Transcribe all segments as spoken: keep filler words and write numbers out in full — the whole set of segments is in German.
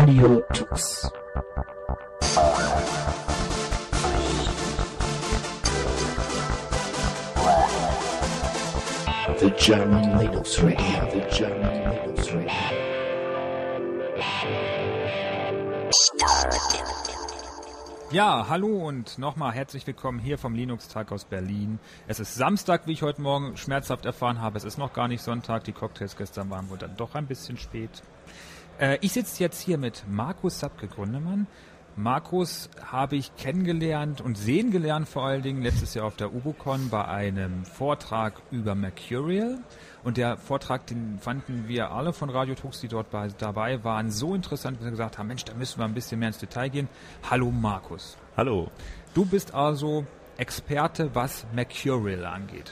Radio Tux. The German Linux Radio, the German Linux Radio. Ja, hallo und nochmal herzlich willkommen hier vom Linux-Tag aus Berlin. Es ist Samstag, wie ich heute Morgen schmerzhaft erfahren habe. Es ist noch gar nicht Sonntag. Die Cocktails gestern waren wohl dann doch ein bisschen spät. Äh, ich sitze jetzt hier mit Markus Sapke-Gründemann. Markus habe ich kennengelernt und sehen gelernt vor allen Dingen letztes Jahr auf der UboCon bei einem Vortrag über Mercurial. Und der Vortrag, den fanden wir alle von Radio Tux, die dort bei, dabei waren, so interessant, dass wir gesagt haben, Mensch, da müssen wir ein bisschen mehr ins Detail gehen. Hallo Markus. Hallo. Du bist also Experte, was Mercurial angeht.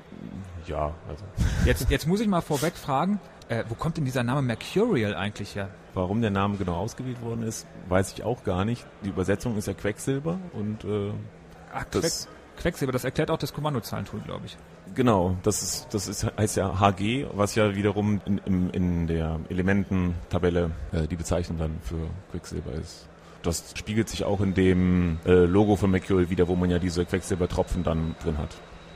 Ja, also. Jetzt, jetzt muss ich mal vorweg fragen, äh, wo kommt denn dieser Name Mercurial eigentlich her? Warum der Name genau ausgewählt worden ist, weiß ich auch gar nicht. Die Übersetzung ist ja Quecksilber und äh, Ach, das Queck, Quecksilber, das erklärt auch das Kommandozahlentool, glaube ich. Genau, das ist das ist heißt ja H G, was ja wiederum in, in, in der Elemententabelle äh, die Bezeichnung dann für Quecksilber ist. Das spiegelt sich auch in dem äh, Logo von Mercurial wieder, wo man ja diese Quecksilbertropfen dann drin hat.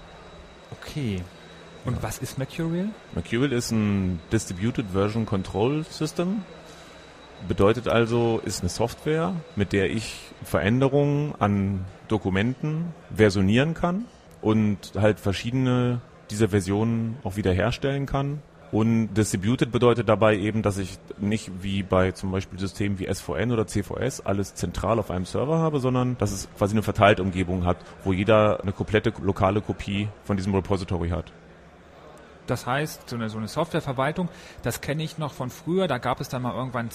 Okay. Und ja. Was ist Mercurial? Mercurial ist ein Distributed Version Control System. Bedeutet also, ist eine Software, mit der ich Veränderungen an Dokumenten versionieren kann und halt verschiedene dieser Versionen auch wiederherstellen kann. Und Distributed bedeutet dabei eben, dass ich nicht wie bei zum Beispiel Systemen wie S V N oder C V S alles zentral auf einem Server habe, sondern dass es quasi eine verteilte Umgebung hat, wo jeder eine komplette lokale Kopie von diesem Repository hat. Das heißt, so eine, so eine Softwareverwaltung, das kenne ich noch von früher, da gab es dann mal irgendwann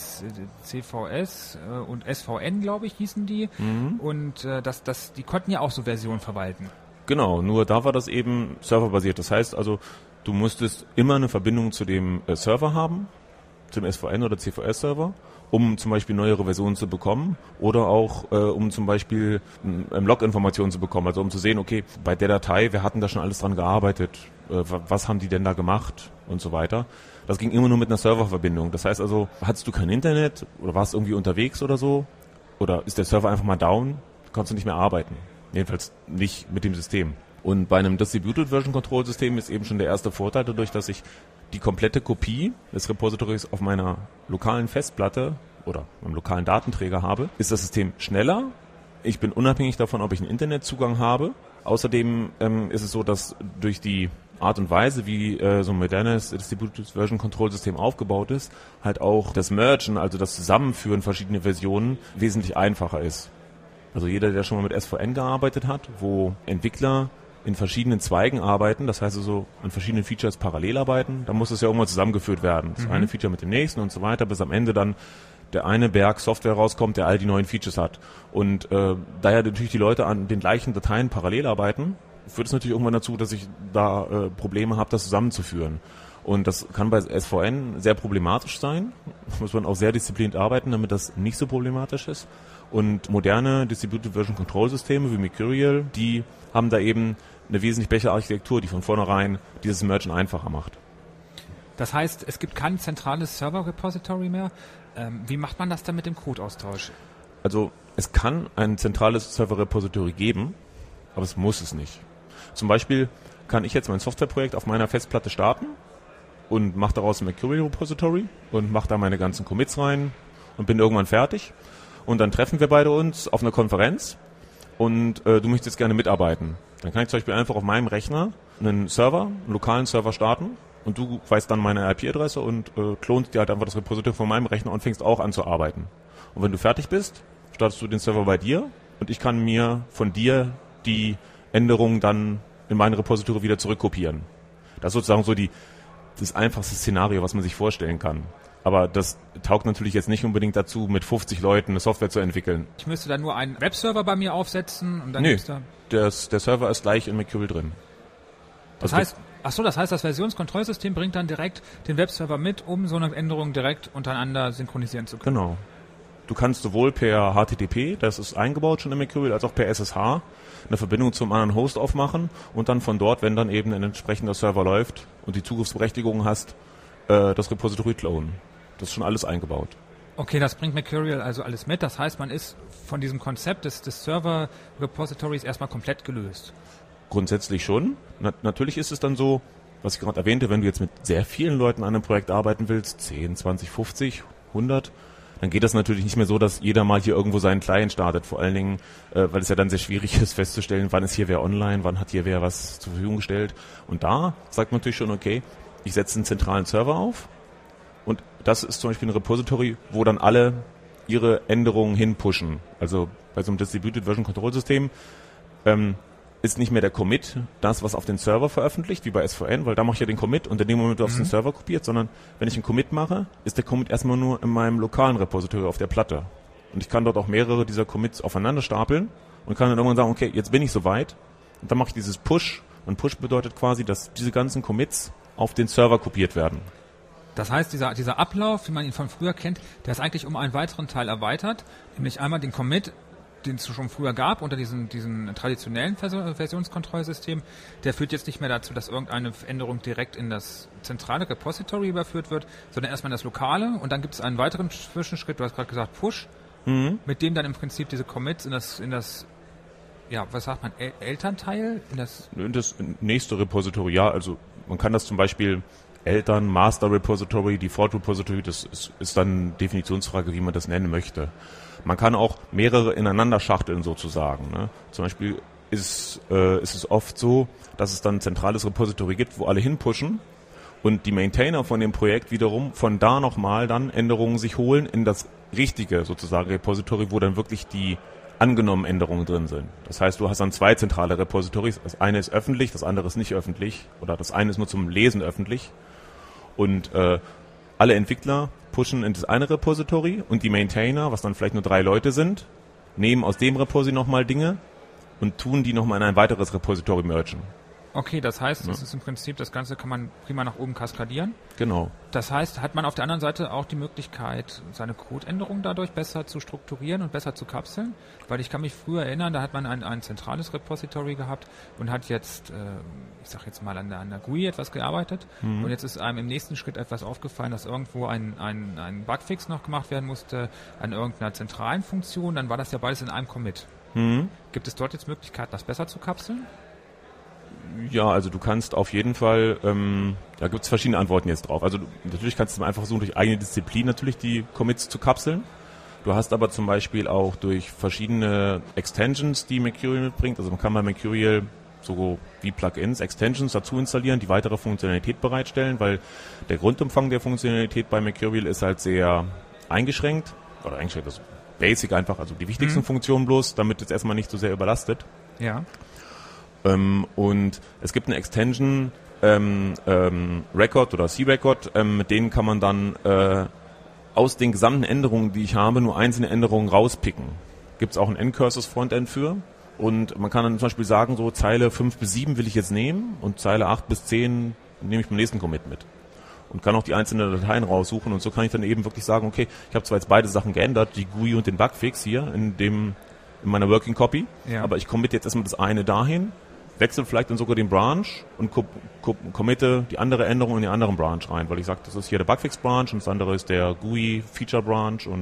C V S und S V N, glaube ich, hießen die. Mhm. Und äh, das, das, die konnten ja auch so Versionen verwalten. Genau, nur da war das eben serverbasiert. Das heißt also, du musstest immer eine Verbindung zu dem äh, Server haben, zum S V N oder C V S-Server, um zum Beispiel neuere Versionen zu bekommen oder auch äh, um zum Beispiel ähm, Log-Informationen zu bekommen, also um zu sehen, okay, bei der Datei, wir hatten da schon alles dran gearbeitet, äh, was haben die denn da gemacht und so weiter. Das ging immer nur mit einer Serververbindung. Das heißt also, hattest du kein Internet oder warst irgendwie unterwegs oder so oder ist der Server einfach mal down, kannst du nicht mehr arbeiten. Jedenfalls nicht mit dem System. Und bei einem Distributed Version Control System ist eben schon der erste Vorteil dadurch, dass ich die komplette Kopie des Repositories auf meiner lokalen Festplatte oder meinem lokalen Datenträger habe, ist das System schneller. Ich bin unabhängig davon, ob ich einen Internetzugang habe. Außerdem ähm, ist es so, dass durch die Art und Weise, wie äh, so ein modernes Distributed Version Control System aufgebaut ist, halt auch das Mergen, also das Zusammenführen verschiedener Versionen, wesentlich einfacher ist. Also jeder, der schon mal mit S V N gearbeitet hat, wo Entwickler in verschiedenen Zweigen arbeiten, das heißt also an verschiedenen Features parallel arbeiten, da muss es ja irgendwann zusammengeführt werden. Das mhm. eine Feature mit dem nächsten und so weiter, bis am Ende dann der eine Berg Software rauskommt, der all die neuen Features hat. Und äh, da ja natürlich die Leute an den gleichen Dateien parallel arbeiten, führt es natürlich irgendwann dazu, dass ich da äh, Probleme habe, das zusammenzuführen. Und das kann bei S V N sehr problematisch sein. Da muss man auch sehr diszipliniert arbeiten, damit das nicht so problematisch ist. Und moderne Distributed Version Control Systeme wie Mercurial, die haben da eben eine wesentlich bessere Architektur, die von vornherein dieses Mergen einfacher macht. Das heißt, es gibt kein zentrales Server-Repository mehr. Ähm, wie macht man das dann mit dem Codeaustausch? Also es kann ein zentrales Server-Repository geben, aber es muss es nicht. Zum Beispiel kann ich jetzt mein Softwareprojekt auf meiner Festplatte starten und mache daraus ein Mercurial-Repository und mache da meine ganzen Commits rein und bin irgendwann fertig. Und dann treffen wir beide uns auf einer Konferenz und äh, du möchtest jetzt gerne mitarbeiten. Dann kann ich zum Beispiel einfach auf meinem Rechner einen Server, einen lokalen Server starten und du weißt dann meine I P-Adresse und äh, klonst dir halt einfach das Repository von meinem Rechner und fängst auch an zu arbeiten. Und wenn du fertig bist, startest du den Server bei dir und ich kann mir von dir die Änderungen dann in mein Repository wieder zurückkopieren. Das ist sozusagen so die, das einfachste Szenario, was man sich vorstellen kann. Aber das taugt natürlich jetzt nicht unbedingt dazu, mit fünfzig Leuten eine Software zu entwickeln. Ich müsste dann nur einen Webserver bei mir aufsetzen und dann nee, gibt's da... der, der Server ist gleich in Mercurial drin. Das heißt, ach so, das heißt, das Versionskontrollsystem bringt dann direkt den Webserver mit, um so eine Änderung direkt untereinander synchronisieren zu können. Genau. Du kannst sowohl per H T T P, das ist eingebaut schon in Mercurial, als auch per S S H eine Verbindung zum anderen Host aufmachen und dann von dort, wenn dann eben ein entsprechender Server läuft und die Zugriffsberechtigung hast, äh, das Repository klonen. Das ist schon alles eingebaut. Okay, das bringt Mercurial also alles mit. Das heißt, man ist von diesem Konzept des, des Server-Repositories erstmal komplett gelöst. Grundsätzlich schon. Na, natürlich ist es dann so, was ich gerade erwähnte, wenn du jetzt mit sehr vielen Leuten an einem Projekt arbeiten willst, zehn, zwanzig, fünfzig, hundert, dann geht das natürlich nicht mehr so, dass jeder mal hier irgendwo seinen Client startet. Vor allen Dingen, äh, weil es ja dann sehr schwierig ist festzustellen, wann ist hier wer online, wann hat hier wer was zur Verfügung gestellt. Und da sagt man natürlich schon, okay, ich setze einen zentralen Server auf und das ist zum Beispiel ein Repository, wo dann alle ihre Änderungen hinpushen. Also bei so einem Distributed Version Control System ähm, ist nicht mehr der Commit das, was auf den Server veröffentlicht, wie bei S V N, weil da mache ich ja den Commit und in dem Moment wird auf den Server kopiert, sondern wenn ich einen Commit mache, ist der Commit erstmal nur in meinem lokalen Repository auf der Platte. Und ich kann dort auch mehrere dieser Commits aufeinander stapeln und kann dann irgendwann sagen, okay, jetzt bin ich soweit. Und dann mache ich dieses Push. Und Push bedeutet quasi, dass diese ganzen Commits auf den Server kopiert werden. Das heißt, dieser, dieser Ablauf, wie man ihn von früher kennt, der ist eigentlich um einen weiteren Teil erweitert, nämlich einmal den Commit, den es schon früher gab, unter diesen, diesen traditionellen Vers- Versionskontrollsystem, der führt jetzt nicht mehr dazu, dass irgendeine Änderung direkt in das zentrale Repository überführt wird, sondern erstmal in das lokale und dann gibt es einen weiteren Zwischenschritt, du hast gerade gesagt Push, mhm. mit dem dann im Prinzip diese Commits in das, in das ja, was sagt man, El- Elternteil? In das, in das nächste Repository, ja, also man kann das zum Beispiel Eltern, Master Repository, Default Repository, das ist, ist dann Definitionsfrage, wie man das nennen möchte. Man kann auch mehrere ineinander schachteln sozusagen. Ne? Zum Beispiel ist, äh, ist es oft so, dass es dann ein zentrales Repository gibt, wo alle hinpushen und die Maintainer von dem Projekt wiederum von da nochmal dann Änderungen sich holen in das richtige sozusagen Repository, wo dann wirklich die angenommenen Änderungen drin sind. Das heißt, du hast dann zwei zentrale Repositories. Das eine ist öffentlich, das andere ist nicht öffentlich oder das eine ist nur zum Lesen öffentlich und äh, alle Entwickler pushen in das eine Repository und die Maintainer, was dann vielleicht nur drei Leute sind, nehmen aus dem Repository nochmal Dinge und tun die nochmal in ein weiteres Repository mergen. Okay, das heißt, Ja. das ist im Prinzip, das Ganze kann man prima nach oben kaskadieren. Genau. Das heißt, hat man auf der anderen Seite auch die Möglichkeit, seine Codeänderungen dadurch besser zu strukturieren und besser zu kapseln? Weil ich kann mich früher erinnern, da hat man ein, ein zentrales Repository gehabt und hat jetzt, äh, ich sag jetzt mal, an der, an der G U I etwas gearbeitet. Mhm. Und jetzt ist einem im nächsten Schritt etwas aufgefallen, dass irgendwo ein, ein, ein Bugfix noch gemacht werden musste an irgendeiner zentralen Funktion. Dann war das ja beides in einem Commit. Mhm. Gibt es dort jetzt Möglichkeiten, das besser zu kapseln? Ja, also du kannst auf jeden Fall, ähm, da gibt es verschiedene Antworten jetzt drauf. Also du, natürlich kannst du einfach versuchen, durch eigene Disziplin natürlich die Commits zu kapseln. Du hast aber zum Beispiel auch durch verschiedene Extensions, die Mercurial mitbringt, also man kann bei Mercurial so wie Plugins Extensions dazu installieren, die weitere Funktionalität bereitstellen, weil der Grundumfang der Funktionalität bei Mercurial ist halt sehr eingeschränkt, oder eingeschränkt, das Basic einfach, also die wichtigsten mhm. Funktionen bloß, damit es erstmal nicht so sehr überlastet. Ja. Ähm, und es gibt eine Extension, ähm, ähm, Record oder C-Record, ähm, mit denen kann man dann äh, aus den gesamten Änderungen, die ich habe, nur einzelne Änderungen rauspicken. Gibt es auch ein N-Curses Frontend für. Und man kann dann zum Beispiel sagen, so Zeile fünf bis sieben will ich jetzt nehmen und Zeile acht bis zehn nehme ich beim nächsten Commit mit. Und kann auch die einzelnen Dateien raussuchen und so kann ich dann eben wirklich sagen, okay, ich habe zwar jetzt beide Sachen geändert, die G U I und den Bugfix hier in dem in meiner Working Copy, ja. aber ich commit jetzt erstmal das eine dahin, wechsle vielleicht dann sogar den Branch und co- co- committe die andere Änderung in den anderen Branch rein, weil ich sage, das ist hier der Bugfix-Branch und das andere ist der G U I-Feature-Branch und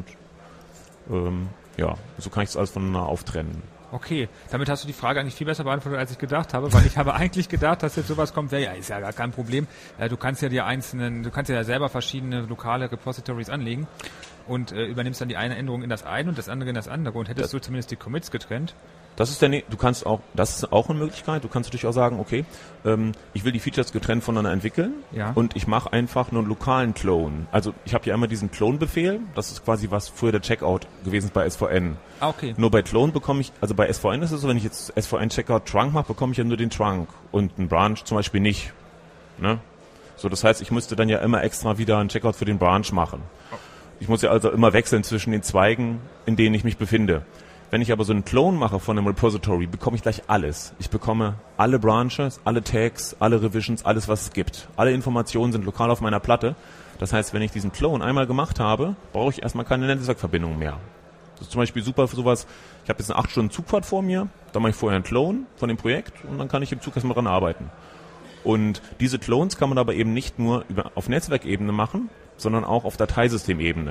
ähm, ja, so kann ich das alles voneinander auftrennen. Okay, damit hast du die Frage eigentlich viel besser beantwortet, als ich gedacht habe, weil ich habe eigentlich gedacht, dass jetzt sowas kommt, ja, ist ja gar kein Problem. Du kannst ja die einzelnen, du kannst ja selber verschiedene lokale Repositories anlegen und äh, übernimmst dann die eine Änderung in das eine und das andere in das andere und hättest das, du zumindest die Commits getrennt. Das ist der, du kannst auch, das ist auch eine Möglichkeit. Du kannst natürlich auch sagen, okay, ähm, ich will die Features getrennt voneinander entwickeln ja. und ich mache einfach nur einen lokalen Clone. Also ich habe ja immer diesen Clone-Befehl. Das ist quasi was früher der Checkout gewesen ist bei S V N. Ah, okay. Nur bei Clone bekomme ich, also bei S V N ist es so, wenn ich jetzt S V N Checkout Trunk mache, bekomme ich ja nur den Trunk und einen Branch zum Beispiel nicht. Ne? So, das heißt, ich müsste dann ja immer extra wieder einen Checkout für den Branch machen. Ich muss ja also immer wechseln zwischen den Zweigen, in denen ich mich befinde. Wenn ich aber so einen Clone mache von einem Repository, bekomme ich gleich alles. Ich bekomme alle Branches, alle Tags, alle Revisions, alles, was es gibt. Alle Informationen sind lokal auf meiner Platte. Das heißt, wenn ich diesen Clone einmal gemacht habe, brauche ich erstmal keine Netzwerkverbindung mehr. Das ist zum Beispiel super für sowas. Ich habe jetzt eine acht Stunden Zugfahrt vor mir, dann mache ich vorher einen Clone von dem Projekt und dann kann ich im Zug erstmal dran arbeiten. Und diese Clones kann man aber eben nicht nur über, auf Netzwerkebene machen, sondern auch auf Dateisystemebene.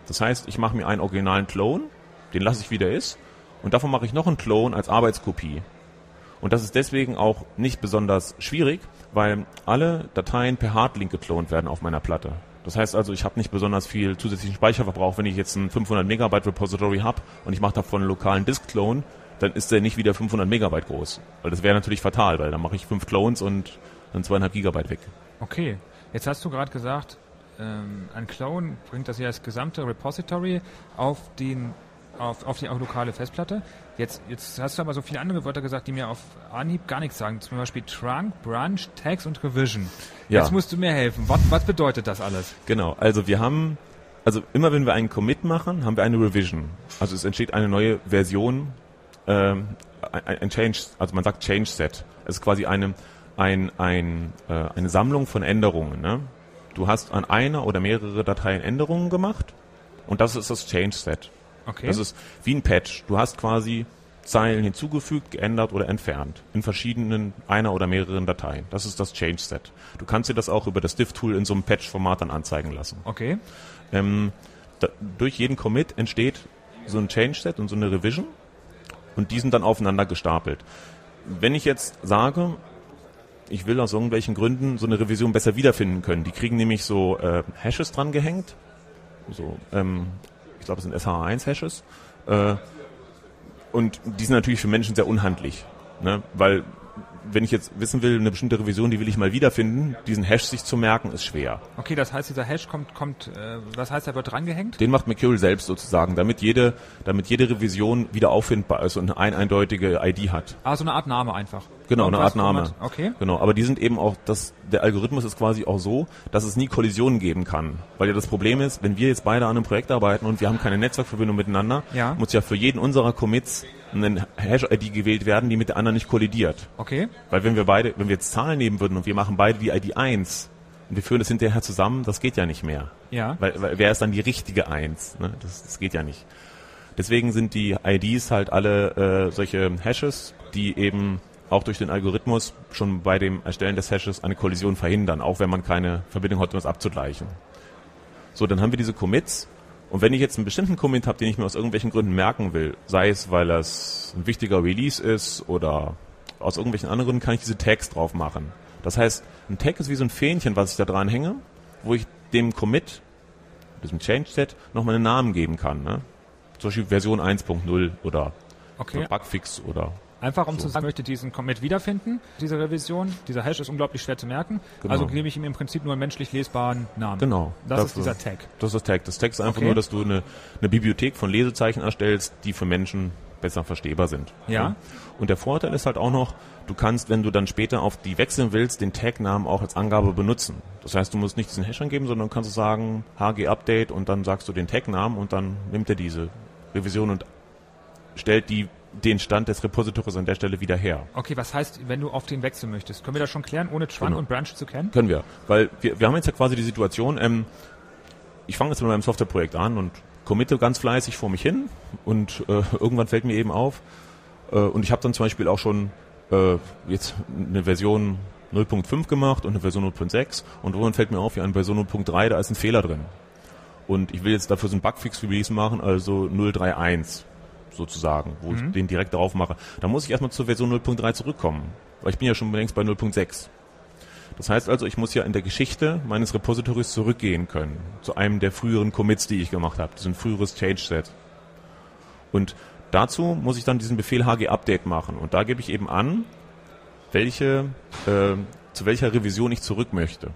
Das heißt, ich mache mir einen originalen Clone, den lasse ich wie der ist, und davon mache ich noch einen Clone als Arbeitskopie. Und das ist deswegen auch nicht besonders schwierig, weil alle Dateien per Hardlink geklont werden auf meiner Platte. Das heißt also, ich habe nicht besonders viel zusätzlichen Speicherverbrauch. Wenn ich jetzt ein fünfhundert Megabyte Repository habe und ich mache davon einen lokalen Disk-Clone, dann ist der nicht wieder fünfhundert Megabyte groß. Weil das wäre natürlich fatal, weil dann mache ich fünf Clones und dann zweieinhalb Gigabyte weg. Okay, jetzt hast du gerade gesagt, ähm, ein Clone bringt das ja das gesamte Repository auf den auf, auf die lokale Festplatte. Jetzt, jetzt hast du aber so viele andere Wörter gesagt, die mir auf Anhieb gar nichts sagen. Zum Beispiel Trunk, Branch, Tags und Revision. Ja. Jetzt musst du mir helfen. Was, was bedeutet das alles? Genau, also wir haben, also immer wenn wir einen Commit machen, haben wir eine Revision. Also es entsteht eine neue Version, ähm, ein, ein Change, also man sagt Change Set. Es ist quasi eine, ein, ein, äh, eine Sammlung von Änderungen. Ne? Du hast an einer oder mehrere Dateien Änderungen gemacht und das ist das Change Set. Okay. Das ist wie ein Patch. Du hast quasi Zeilen hinzugefügt, geändert oder entfernt in verschiedenen, einer oder mehreren Dateien. Das ist das Change Set. Du kannst dir das auch über das Diff-Tool in so einem Patch-Format dann anzeigen lassen. Okay. Ähm, da, durch jeden Commit entsteht so ein Change Set und so eine Revision und die sind dann aufeinander gestapelt. Wenn ich jetzt sage, ich will aus irgendwelchen Gründen so eine Revision besser wiederfinden können, die kriegen nämlich so äh, Hashes dran gehängt, so ähm, ich glaube, es sind S H A eins Hashes. Äh, und die sind natürlich für Menschen sehr unhandlich. Ne? Weil, wenn ich jetzt wissen will, eine bestimmte Revision, die will ich mal wiederfinden, diesen Hash sich zu merken, ist schwer. Okay, das heißt, dieser Hash kommt, kommt, äh, was heißt, er wird drangehängt? Den macht Mercurial selbst sozusagen, damit jede, damit jede Revision wieder auffindbar ist und eine eindeutige I D hat. Ah, so eine Art Name einfach. Genau, eine Art Name. Format. Okay. Genau, aber die sind eben auch, das, der Algorithmus ist quasi auch so, dass es nie Kollisionen geben kann. Weil ja das Problem ist, wenn wir jetzt beide an einem Projekt arbeiten und wir haben keine Netzwerkverbindung miteinander, ja. muss ja für jeden unserer Commits eine Hash-I D gewählt werden, die mit der anderen nicht kollidiert. Okay. Weil wenn wir beide, wenn wir jetzt Zahlen nehmen würden und wir machen beide die I D eins und wir führen das hinterher zusammen, das geht ja nicht mehr. Ja. Weil, weil wer ist dann die richtige eins? Ne? Das, das geht ja nicht. Deswegen sind die I Ds halt alle äh, solche Hashes, die eben auch durch den Algorithmus schon bei dem Erstellen des Hashes eine Kollision verhindern, auch wenn man keine Verbindung hat, um es abzugleichen. So, dann haben wir diese Commits. Und wenn ich jetzt einen bestimmten Commit habe, den ich mir aus irgendwelchen Gründen merken will, sei es, weil das ein wichtiger Release ist oder aus irgendwelchen anderen Gründen, kann ich diese Tags drauf machen. Das heißt, ein Tag ist wie so ein Fähnchen, was ich da dran hänge, wo ich dem Commit, diesem Change-Set, nochmal einen Namen geben kann. Ne? Zum Beispiel Version eins Punkt null oder okay. Bugfix oder... Einfach um so. zu sagen, ich möchte diesen Commit wiederfinden, diese Revision. Dieser Hash ist unglaublich schwer zu merken. Genau. Also gebe ich ihm im Prinzip nur einen menschlich lesbaren Namen. Genau. Das dafür, ist dieser Tag. Das ist das Tag. Das Tag ist einfach okay. nur, dass du eine, eine Bibliothek von Lesezeichen erstellst, die für Menschen besser verstehbar sind. Ja. Und der Vorteil ist halt auch noch, du kannst, wenn du dann später auf die wechseln willst, den Tag-Namen auch als Angabe benutzen. Das heißt, du musst nicht diesen Hash angeben, sondern kannst du sagen H G Update und dann sagst du den Tag-Namen und dann nimmt er diese Revision und stellt die den Stand des Repositories an der Stelle wieder her. Okay, was heißt, wenn du auf den wechseln möchtest? Können wir das schon klären, ohne Trunk genau. und Branch zu kennen? Können wir, weil wir, wir haben jetzt ja quasi die Situation, ähm, ich fange jetzt mit meinem Softwareprojekt an und committe ganz fleißig vor mich hin und äh, irgendwann fällt mir eben auf äh, und ich habe dann zum Beispiel auch schon äh, jetzt eine Version null Punkt fünf gemacht und eine Version null Punkt sechs und irgendwann fällt mir auf, ja, an Version null Punkt drei, da ist ein Fehler drin. Und ich will jetzt dafür so ein Bugfix-Release machen, also null Punkt eins sozusagen, wo mhm. ich den direkt drauf mache. Da muss ich erstmal zur Version null Punkt drei zurückkommen, weil ich bin ja schon längst bei null Punkt sechs. Das heißt also, ich muss ja in der Geschichte meines Repositories zurückgehen können, zu einem der früheren Commits, die ich gemacht habe. Das ist ein früheres Change-Set. Und dazu muss ich dann diesen Befehl H G Update machen. Und da gebe ich eben an, welche, äh, zu welcher Revision ich zurück möchte.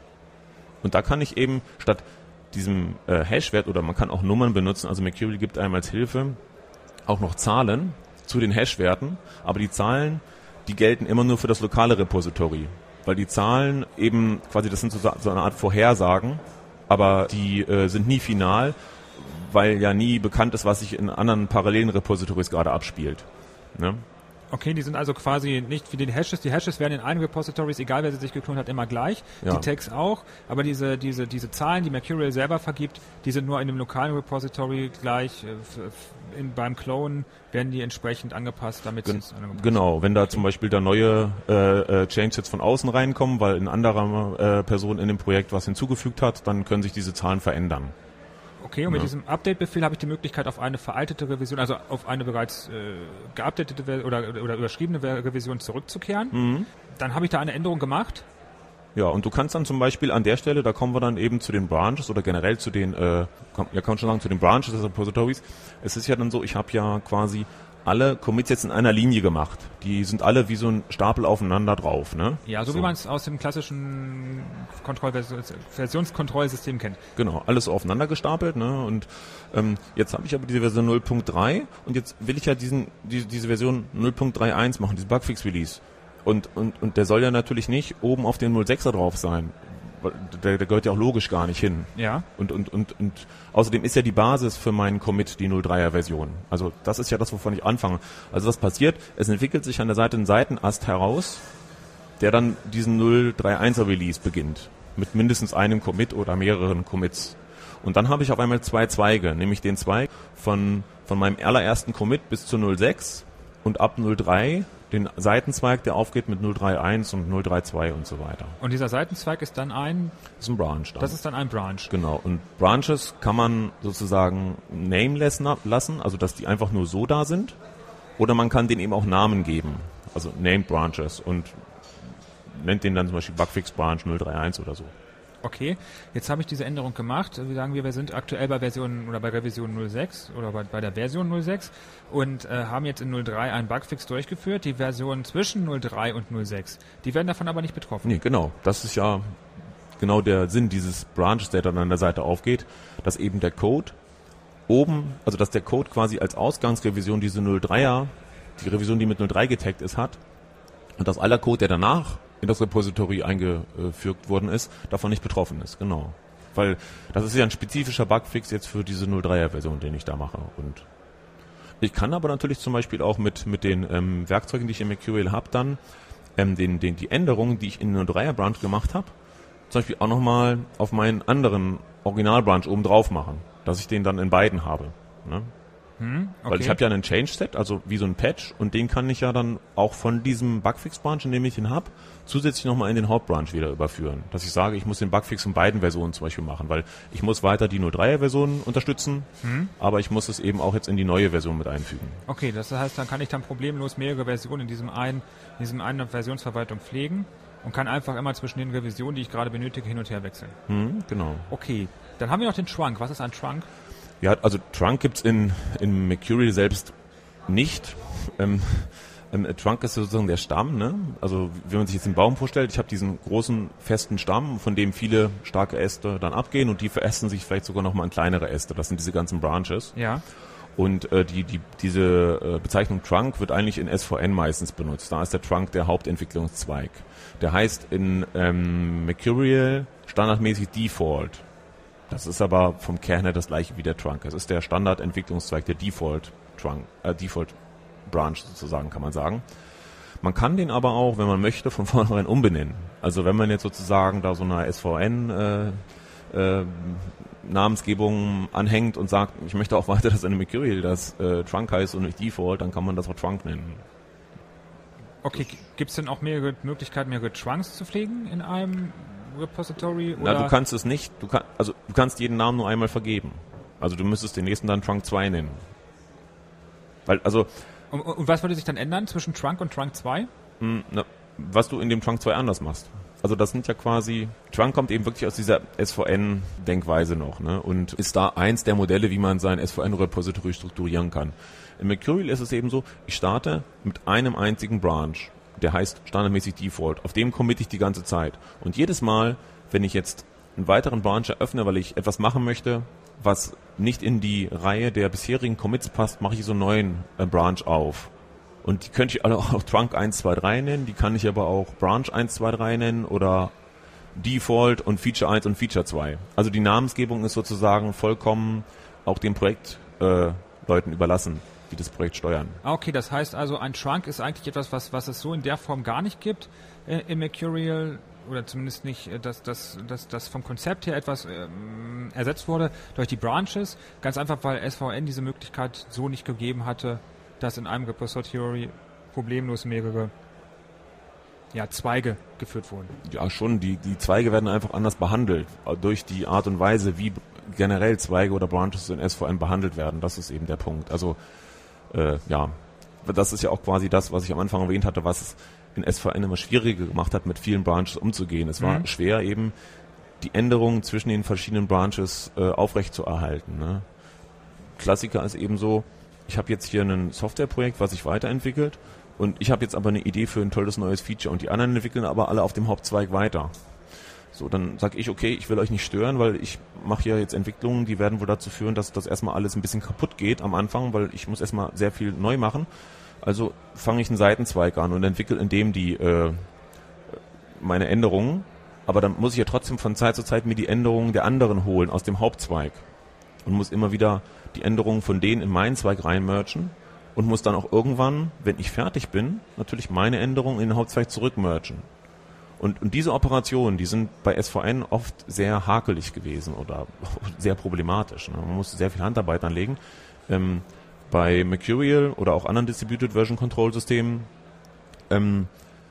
Und da kann ich eben statt diesem äh, Hash-Wert, oder man kann auch Nummern benutzen, also Mercurial gibt einem als Hilfe auch noch Zahlen zu den Hash-Werten, aber die Zahlen, die gelten immer nur für das lokale Repository, weil die Zahlen eben quasi, das sind so, so eine Art Vorhersagen, aber die äh, sind nie final, weil ja nie bekannt ist, was sich in anderen parallelen Repositories gerade abspielt. Ne? Okay, die sind also quasi nicht wie die Hashes. Die Hashes werden in allen Repositories, egal wer sie sich geklont hat, immer gleich. Ja. Die Tags auch. Aber diese, diese, diese Zahlen, die Mercurial selber vergibt, die sind nur in dem lokalen Repository gleich. In, beim Clone werden die entsprechend angepasst, damit Gen- sie angepasst Genau, wenn da zum Beispiel da neue äh, äh, Changesets von außen reinkommen, weil ein anderer äh, Person in dem Projekt was hinzugefügt hat, dann können sich diese Zahlen verändern. Okay, und mit Ja. diesem Update-Befehl habe ich die Möglichkeit, auf eine veraltete Revision, also auf eine bereits äh, geupdatete Ver- oder, oder überschriebene Ver- Revision zurückzukehren. Mhm. Dann habe ich da eine Änderung gemacht. Ja, und du kannst dann zum Beispiel an der Stelle, da kommen wir dann eben zu den Branches oder generell zu den, äh, komm, ja kann man schon sagen, zu den Branches des Repositories. Es ist ja dann so, ich habe ja quasi alle Commits jetzt in einer Linie gemacht. Die sind alle wie so ein Stapel aufeinander drauf, ne? Ja, so, So. wie man es aus dem klassischen Kontroll- Versionskontrollsystem kennt. Genau, alles so aufeinander gestapelt, ne? Und ähm, jetzt habe ich aber diese Version null Punkt drei und jetzt will ich ja diesen die, diese Version null Punkt eins machen, diesen Bugfix-Release. Und, und, und der soll ja natürlich nicht oben auf den null Punkt sechser drauf sein. Weil Der, der gehört ja auch logisch gar nicht hin. Ja. Und, und, und, und außerdem ist ja die Basis für meinen Commit die null Punkt dreier Version. Also das ist ja das, wovon ich anfange. Also was passiert? Es entwickelt sich an der Seite ein Seitenast heraus, der dann diesen null Punkt einunddreißiger Release beginnt. Mit mindestens einem Commit oder mehreren Commits. Und dann habe ich auf einmal zwei Zweige, nämlich den Zweig von, von meinem allerersten Commit bis zu null Punkt sechs und ab null Punkt drei den Seitenzweig, der aufgeht mit null Punkt einunddreißig und null Punkt zweiunddreißig und so weiter. Und dieser Seitenzweig ist dann ein, Das ist ein Branch dann. das ist dann ein Branch. Genau, und Branches kann man sozusagen nameless na- lassen, also dass die einfach nur so da sind, oder man kann denen eben auch Namen geben, also Named Branches, und nennt den dann zum Beispiel Bugfix Branch null Punkt einunddreißig oder so. Okay, jetzt habe ich diese Änderung gemacht. Wie sagen wir, wir sind aktuell bei Version oder bei Revision null Punkt sechs oder bei, bei der Version null Punkt sechs und äh, haben jetzt in null Punkt drei einen Bugfix durchgeführt. Die Versionen zwischen null Punkt drei und null Punkt sechs, die werden davon aber nicht betroffen. Nee, genau, das ist ja genau der Sinn dieses Branches, der dann an der Seite aufgeht, dass eben der Code oben, also dass der Code quasi als Ausgangsrevision diese null Punkt dreier, die Revision, die mit null Punkt drei getaggt ist, hat, und dass aller Code, der danach in das Repository eingefügt worden ist, davon nicht betroffen ist, genau. Weil das ist ja ein spezifischer Bugfix jetzt für diese null Punkt dreier Version, den ich da mache. Und ich kann aber natürlich zum Beispiel auch mit, mit den ähm, Werkzeugen, die ich in Mercurial habe, dann ähm, den, den, die Änderungen, die ich in null Punkt dreier Branch gemacht habe, zum Beispiel auch nochmal auf meinen anderen Original-Branch oben drauf machen, dass ich den dann in beiden habe. Ne? Hm, okay. Weil ich habe ja einen Change-Set, also wie so ein Patch, und den kann ich ja dann auch von diesem Bugfix-Branch, in dem ich ihn habe, zusätzlich nochmal in den Hauptbranch wieder überführen. Dass ich sage, ich muss den Bugfix in beiden Versionen zum Beispiel machen, weil ich muss weiter die null Punkt dreier Version unterstützen, Hm. aber ich muss es eben auch jetzt in die neue Version mit einfügen. Okay, das heißt, dann kann ich dann problemlos mehrere Versionen in diesem einen, in diesem einen Versionsverwaltung pflegen und kann einfach immer zwischen den Revisionen, die ich gerade benötige, hin und her wechseln. Hm, genau. Okay, dann haben wir noch den Trunk. Was ist ein Trunk? Ja, also Trunk gibt's in, in Mercurial selbst nicht. Ähm, ähm, Trunk ist sozusagen der Stamm, ne? Also wenn man sich jetzt den Baum vorstellt, ich habe diesen großen festen Stamm, von dem viele starke Äste dann abgehen und die verästen sich vielleicht sogar nochmal in kleinere Äste. Das sind diese ganzen Branches. Ja. Und äh, die, die, diese äh, Bezeichnung Trunk wird eigentlich in S V N meistens benutzt. Da ist der Trunk der Hauptentwicklungszweig. Der heißt in ähm, Mercurial standardmäßig Default. Das ist aber vom Kern her das gleiche wie der Trunk. Es ist der Standardentwicklungszweig, der Default Trunk, äh, Default Branch sozusagen, kann man sagen. Man kann den aber auch, wenn man möchte, von vornherein umbenennen. Also wenn man jetzt sozusagen da so eine S V N äh, äh, Namensgebung anhängt und sagt, ich möchte auch weiter, dass in Mercurial das äh, Trunk heißt und nicht Default, dann kann man das auch Trunk nennen. Okay, gibt es denn auch mehrere Möglichkeiten, mehrere Trunks zu pflegen in einem Repository? Oder? Na, du kannst es nicht, du kann, also du kannst jeden Namen nur einmal vergeben. Also du müsstest den nächsten dann Trunk zwei nennen. Weil, also, und, und was würde sich dann ändern zwischen Trunk und Trunk zwei? mh, na, was du in dem Trunk zwei anders machst. Also das sind ja quasi, Trunk kommt eben wirklich aus dieser S V N-Denkweise noch, ne? Und ist da eins der Modelle, wie man sein S V N-Repository strukturieren kann. In Mercurial ist es eben so, ich starte mit einem einzigen Branch. Der heißt standardmäßig Default. Auf dem committe ich die ganze Zeit. Und jedes Mal, wenn ich jetzt einen weiteren Branch eröffne, weil ich etwas machen möchte, was nicht in die Reihe der bisherigen Commits passt, mache ich so einen neuen äh, Branch auf. Und die könnte ich alle auch Trunk eins, zwei, drei nennen, die kann ich aber auch Branch eins, zwei, drei nennen oder Default und Feature eins und Feature zwei. Also die Namensgebung ist sozusagen vollkommen auch den Projektleuten äh, überlassen, die das Projekt steuern. Ah, okay, das heißt also, ein Trunk ist eigentlich etwas, was, was es so in der Form gar nicht gibt äh, im Mercurial, oder zumindest nicht, äh, dass das dass, dass vom Konzept her etwas ähm, ersetzt wurde durch die Branches. Ganz einfach, weil S V N diese Möglichkeit so nicht gegeben hatte, dass in einem Repository problemlos mehrere ja, Zweige geführt wurden. Ja, schon. Die, die Zweige werden einfach anders behandelt. Durch die Art und Weise, wie generell Zweige oder Branches in S V N behandelt werden. Das ist eben der Punkt. Also äh, ja, das ist ja auch quasi das, was ich am Anfang erwähnt hatte, was es in S V N immer schwieriger gemacht hat, mit vielen Branches umzugehen. Es war Mhm. schwer eben, die Änderungen zwischen den verschiedenen Branches äh, aufrechtzuerhalten. Ne? Klassiker ist eben so, ich habe jetzt hier ein Softwareprojekt, was sich weiterentwickelt und ich habe jetzt aber eine Idee für ein tolles neues Feature und die anderen entwickeln aber alle auf dem Hauptzweig weiter. So, dann sage ich, okay, ich will euch nicht stören, weil ich mache hier jetzt Entwicklungen, die werden wohl dazu führen, dass das erstmal alles ein bisschen kaputt geht am Anfang, weil ich muss erstmal sehr viel neu machen. Also fange ich einen Seitenzweig an und entwickle in dem die äh, meine Änderungen, aber dann muss ich ja trotzdem von Zeit zu Zeit mir die Änderungen der anderen holen aus dem Hauptzweig und muss immer wieder die Änderungen von denen in meinen Zweig reinmergen und muss dann auch irgendwann, wenn ich fertig bin, natürlich meine Änderungen in den Hauptzweig zurückmergen. Und, und diese Operationen, die sind bei S V N oft sehr hakelig gewesen oder sehr problematisch. Ne? Man muss sehr viel Handarbeit anlegen. Ähm, bei Mercurial oder auch anderen Distributed Version Control Systemen ähm,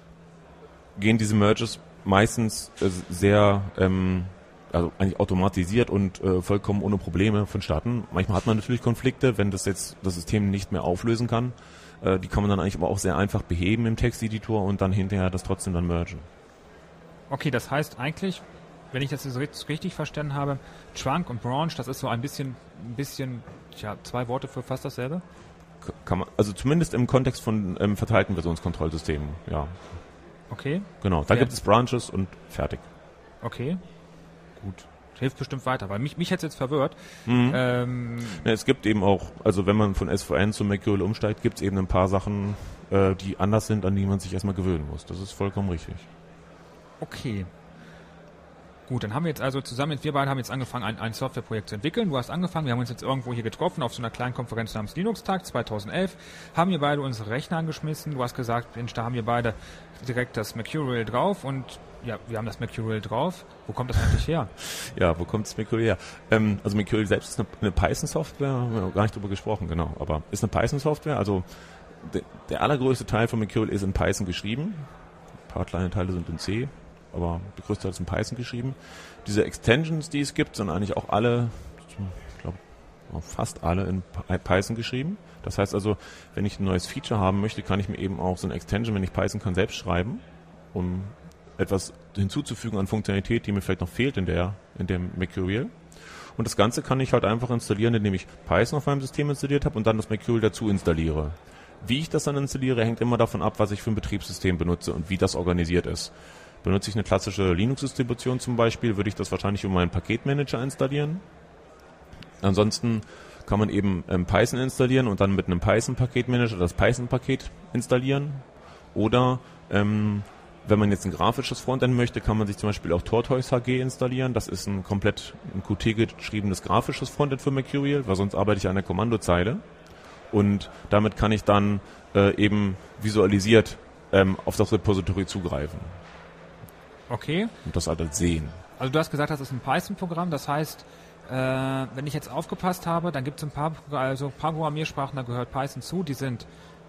gehen diese Merges meistens äh, sehr ähm, also eigentlich automatisiert und äh, vollkommen ohne Probleme vonstatten. Manchmal hat man natürlich Konflikte, wenn das jetzt das System nicht mehr auflösen kann. Äh, die kann man dann eigentlich aber auch sehr einfach beheben im Texteditor und dann hinterher das trotzdem dann mergen. Okay, das heißt eigentlich, wenn ich das jetzt richtig verstanden habe, Trunk und Branch, das ist so ein bisschen, ein bisschen, tja, zwei Worte für fast dasselbe? Kann man, also zumindest im Kontext von ähm, verteilten Versionskontrollsystemen, ja. Okay. Genau, da Ja. gibt es Branches und fertig. Okay. Gut. Hilft bestimmt weiter, weil mich, mich hätte es jetzt verwirrt. Mhm. Ähm, Ja, es gibt eben auch, also wenn man von S V N zu Mercurial umsteigt, gibt es eben ein paar Sachen, äh, die anders sind, an die man sich erstmal gewöhnen muss. Das ist vollkommen richtig. okay. Gut, dann haben wir jetzt also zusammen, wir beide haben jetzt angefangen, ein, ein Softwareprojekt zu entwickeln. Du hast angefangen, wir haben uns jetzt irgendwo hier getroffen auf so einer kleinen Konferenz namens Linux-Tag zweitausendelf, haben wir beide unsere Rechner angeschmissen. Du hast gesagt, Mensch, da haben wir beide direkt das Mercurial drauf und ja, wir haben das Mercurial drauf. Wo kommt das eigentlich her? Ja, wo kommt das Mercurial her? Ähm, also Mercurial selbst ist eine, eine Python-Software, haben wir noch gar nicht drüber gesprochen, genau, aber ist eine Python-Software, also de, der allergrößte Teil von Mercurial ist in Python geschrieben. Ein paar kleine Teile sind in C, aber der größte Teil ist in Python geschrieben. Diese Extensions, die es gibt, sind eigentlich auch alle, ich glaube fast alle in Python geschrieben. Das heißt also, wenn ich ein neues Feature haben möchte, kann ich mir eben auch so eine Extension, wenn ich Python kann, selbst schreiben, um etwas hinzuzufügen an Funktionalität, die mir vielleicht noch fehlt in der in dem Mercurial. Und das Ganze kann ich halt einfach installieren, indem ich Python auf meinem System installiert habe und dann das Mercurial dazu installiere. Wie ich das dann installiere, hängt immer davon ab, was ich für ein Betriebssystem benutze und wie das organisiert ist. Benutze ich eine klassische Linux-Distribution zum Beispiel, würde ich das wahrscheinlich über meinen Paketmanager installieren. Ansonsten kann man eben ähm, Python installieren und dann mit einem Python-Paketmanager das Python-Paket installieren. Oder ähm, wenn man jetzt ein grafisches Frontend möchte, kann man sich zum Beispiel auch Tortoise H G installieren. Das ist ein komplett ein Qt geschriebenes grafisches Frontend für Mercurial, weil sonst arbeite ich an der Kommandozeile. Und damit kann ich dann äh, eben visualisiert ähm, auf das Repository zugreifen. Okay. Und das halt sehen. Also du hast gesagt, das ist ein Python-Programm, das heißt, äh, wenn ich jetzt aufgepasst habe, dann gibt es ein paar, also ein paar Programmiersprachen, da gehört Python zu, die sind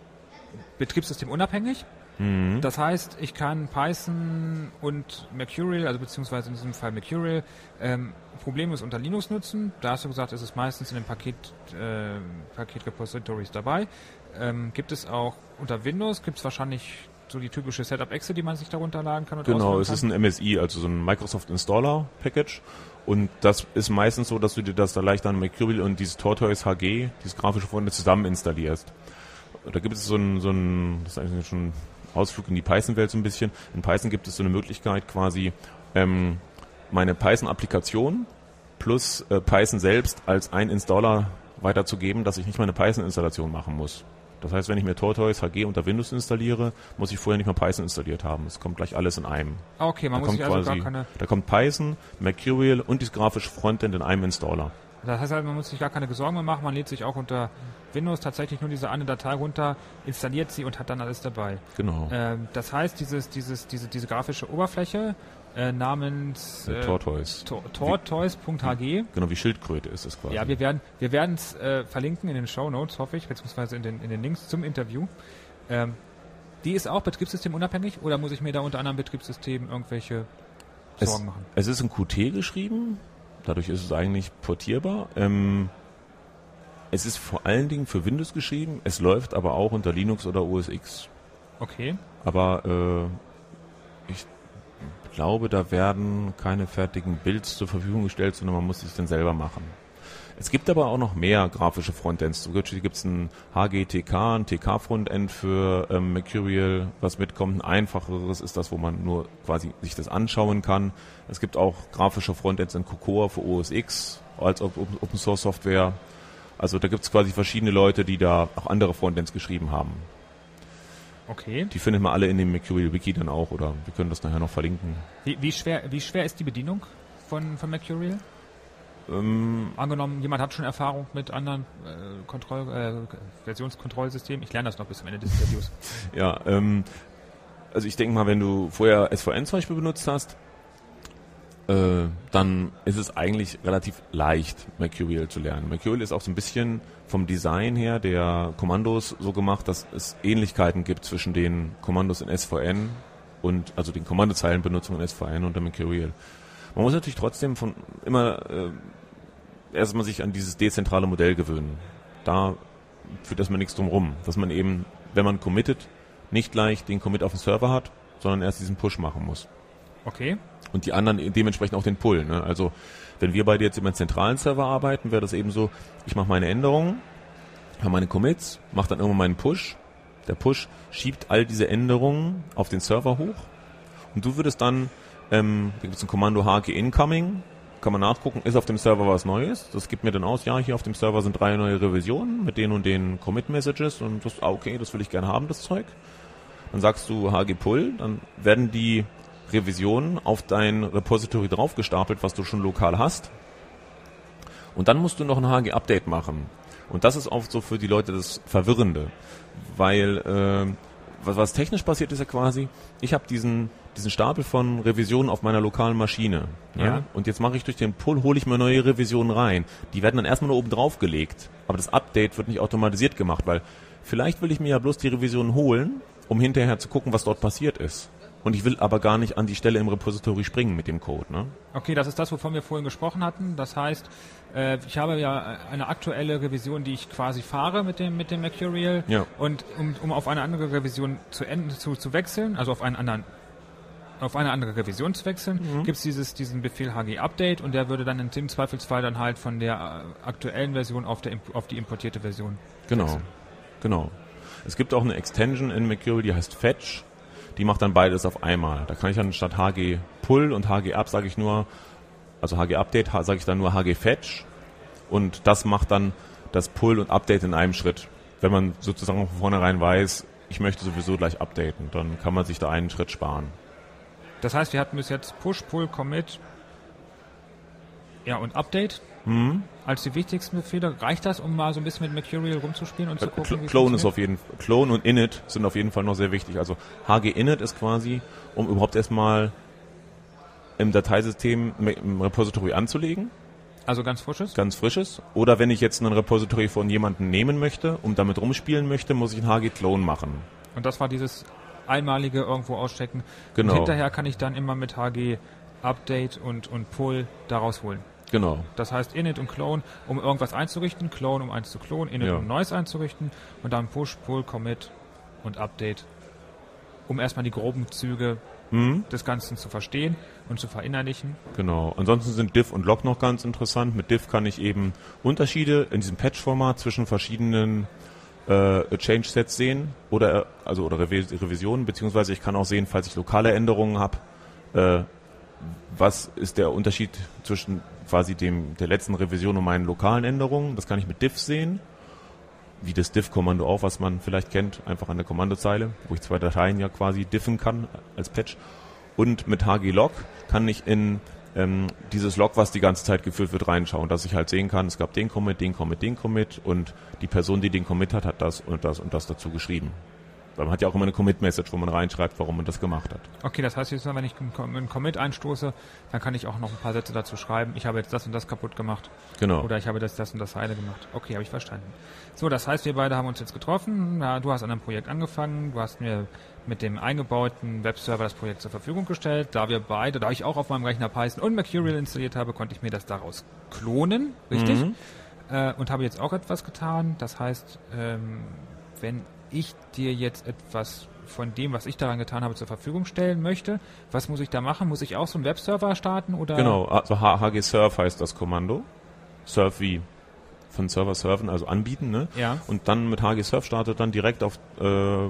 betriebssystemunabhängig. Mhm. Das heißt, ich kann Python und Mercurial, also beziehungsweise in diesem Fall Mercurial, ähm, problemlos unter Linux nutzen. Da hast du gesagt, ist es meistens in den Paket, äh, Paket-Repositories dabei. Ähm, gibt es auch unter Windows, gibt es wahrscheinlich so die typische Setup-Exe, die man sich darunter laden kann? Und Genau, ausführen es kann? ist ein M S I, also so ein Microsoft Installer Package. Und das ist meistens so, dass du dir das da leicht an Mercurial und dieses Tortoise H G, dieses grafische Frontend zusammen installierst. Da gibt es so ein, so ein, das ist eigentlich schon ein Ausflug in die Python-Welt so ein bisschen. In Python gibt es so eine Möglichkeit quasi, ähm, meine Python-Applikation plus äh, Python selbst als ein Installer weiterzugeben, dass ich nicht mal eine Python-Installation machen muss. Das heißt, wenn ich mir Tortoise H G unter Windows installiere, muss ich vorher nicht mal Python installiert haben. Es kommt gleich alles in einem. Ah, okay, man da muss kommt sich also quasi, gar keine... da kommt Python, Mercurial und das grafische Frontend in einem Installer. Das heißt halt, man muss sich gar keine Sorgen mehr machen, man lädt sich auch unter Windows tatsächlich nur diese eine Datei runter, installiert sie und hat dann alles dabei. Genau. Ähm, das heißt, dieses, dieses, diese, diese grafische Oberfläche äh, namens Äh, Tortoise. To- tortoise.hg. Genau, wie Schildkröte ist es quasi. Ja, wir werden wir werden es äh, verlinken in den Shownotes, hoffe ich, beziehungsweise in den, in den Links zum Interview. Ähm, die ist auch betriebssystemunabhängig oder muss ich mir da unter anderem Betriebssystemen irgendwelche Sorgen es, machen? es ist in Qt geschrieben. Dadurch ist es eigentlich portierbar. Ähm, es ist vor allen Dingen für Windows geschrieben. Es läuft aber auch unter Linux oder O S X. Okay. Aber äh, ich glaube, da werden keine fertigen Builds zur Verfügung gestellt, sondern man muss es dann selber machen. Es gibt aber auch noch mehr grafische Frontends. So gibt es ein H G T K, ein T K-Frontend für ähm, Mercurial, was mitkommt. Ein einfacheres ist das, wo man nur quasi sich das anschauen kann. Es gibt auch grafische Frontends in Cocoa für O S X als Open Source Software. Also da gibt es quasi verschiedene Leute, die da auch andere Frontends geschrieben haben. Okay. Die findet man alle in dem Mercurial Wiki dann auch, oder wir können das nachher noch verlinken. Wie, wie schwer, wie schwer ist die Bedienung von, von Mercurial? Ähm, Angenommen, jemand hat schon Erfahrung mit anderen äh, Kontroll, äh, Versionskontrollsystemen. Ich lerne das noch bis zum Ende des Interviews. ja, ähm, also ich denke mal, wenn du vorher S V N zum Beispiel benutzt hast, äh, dann ist es eigentlich relativ leicht, Mercurial zu lernen. Mercurial ist auch so ein bisschen vom Design her der Kommandos so gemacht, dass es Ähnlichkeiten gibt zwischen den Kommandos in S V N und also den Kommandozeilenbenutzungen in S V N und der Mercurial. Man muss natürlich trotzdem von immer äh, erstmal sich an dieses dezentrale Modell gewöhnen. Da führt erstmal nichts drum rum, dass man eben, wenn man committet, nicht gleich den Commit auf dem Server hat, sondern erst diesen Push machen muss. Okay. Und die anderen dementsprechend auch den Pull. Ne? Also wenn wir beide jetzt über einen zentralen Server arbeiten, wäre das eben so, ich mache meine Änderungen, habe meine Commits, mache dann irgendwann meinen Push. Der Push schiebt all diese Änderungen auf den Server hoch und du würdest dann Ähm, da gibt es ein Kommando H G Incoming, kann man nachgucken, ist auf dem Server was Neues, das gibt mir dann aus, ja, hier auf dem Server sind drei neue Revisionen mit den und den Commit-Messages und das, ah, okay, das will ich gerne haben, das Zeug. Dann sagst du H G Pull, dann werden die Revisionen auf dein Repository draufgestapelt, was du schon lokal hast. Und dann musst du noch ein H G Update machen. Und das ist oft so für die Leute das Verwirrende, weil äh, was, was technisch passiert ist ja quasi, ich habe diesen diesen Stapel von Revisionen auf meiner lokalen Maschine. Ja. Ja. Und jetzt mache ich durch den Pull, hole ich mir neue Revisionen rein. Die werden dann erstmal nur oben drauf gelegt. Aber das Update wird nicht automatisiert gemacht, weil vielleicht will ich mir ja bloß die Revisionen holen, um hinterher zu gucken, was dort passiert ist. Und ich will aber gar nicht an die Stelle im Repository springen mit dem Code. Ne? Okay, das ist das, wovon wir vorhin gesprochen hatten. Das heißt, äh, ich habe ja eine aktuelle Revision, die ich quasi fahre mit dem mit dem Mercurial. Ja. Und um, um auf eine andere Revision zu, enden, zu, zu wechseln, also auf einen anderen auf eine andere Revision zu wechseln, mhm. gibt es dieses diesen Befehl H G Update und der würde dann im Zweifelsfall dann halt von der äh, aktuellen Version auf der auf die importierte Version Genau, wechseln. genau. Es gibt auch eine Extension in Mercurial, die heißt Fetch. Die macht dann beides auf einmal. Da kann ich dann statt H G Pull und H G Up sage ich nur, also H G Update sage ich dann nur H G Fetch und das macht dann das Pull und Update in einem Schritt. Wenn man sozusagen von vornherein weiß, ich möchte sowieso gleich updaten, dann kann man sich da einen Schritt sparen. Das heißt, wir hatten bis jetzt Push, Pull, Commit, ja und Update Mhm. als die wichtigsten Befehle. Reicht das, um mal so ein bisschen mit Mercurial rumzuspielen und zu gucken, Cl- wie es Clone ist funktioniert? auf jeden Fall, Clone und Init sind auf jeden Fall noch sehr wichtig. Also H G Init ist quasi, um überhaupt erstmal im Dateisystem im Repository anzulegen. Also ganz frisches? Ganz frisches. Oder wenn ich jetzt ein Repository von jemandem nehmen möchte und damit rumspielen möchte, muss ich ein H G Clone machen. Und das war dieses einmalige irgendwo auschecken. Genau. Und hinterher kann ich dann immer mit H G Update und, und Pull da rausholen. Genau. Das heißt Init und Clone, um irgendwas einzurichten, Clone, um eins zu klonen, Init, Ja. um Neues einzurichten und dann Push, Pull, Commit und Update, um erstmal die groben Züge Mhm. des Ganzen zu verstehen und zu verinnerlichen. Genau. Ansonsten sind Diff und Log noch ganz interessant. Mit Diff kann ich eben Unterschiede in diesem Patch-Format zwischen verschiedenen äh, Change-Sets sehen oder also oder Revis- Revisionen, beziehungsweise ich kann auch sehen, falls ich lokale Änderungen habe, äh, was ist der Unterschied zwischen quasi dem der letzten Revision und meinen lokalen Änderungen. Das kann ich mit Diff sehen. Wie das Diff-Kommando auch, was man vielleicht kennt, einfach an der Kommandozeile, wo ich zwei Dateien ja quasi diffen kann als Patch. Und mit H G Log kann ich in ähm, dieses Log, was die ganze Zeit geführt wird, reinschauen, dass ich halt sehen kann, es gab den Commit, den Commit, den Commit und die Person, die den Commit hat, hat das und das und das dazu geschrieben. Weil man hat ja auch immer eine Commit-Message, wo man reinschreibt, warum man das gemacht hat. Okay, das heißt jetzt, wenn ich einen Commit einstoße, dann kann ich auch noch ein paar Sätze dazu schreiben. Ich habe jetzt das und das kaputt gemacht. Genau. Oder ich habe das, das und das heile gemacht. Okay, habe ich verstanden. So, das heißt, wir beide haben uns jetzt getroffen. Ja, du hast an einem Projekt angefangen. Du hast mir mit dem eingebauten Webserver das Projekt zur Verfügung gestellt. Da wir beide, da ich auch auf meinem Rechner Python und Mercurial installiert habe, konnte ich mir das daraus klonen. Richtig? Mhm. Äh, und habe jetzt auch etwas getan. Das heißt, ähm, wenn ich dir jetzt etwas von dem, was ich daran getan habe, zur Verfügung stellen möchte, was muss ich da machen? Muss ich auch so einen Webserver starten? Oder? Genau, also H G Surf heißt das Kommando. Surf wie von Server surfen, also anbieten, ne? Ja. Und dann mit H G Surf startet dann direkt auf, äh,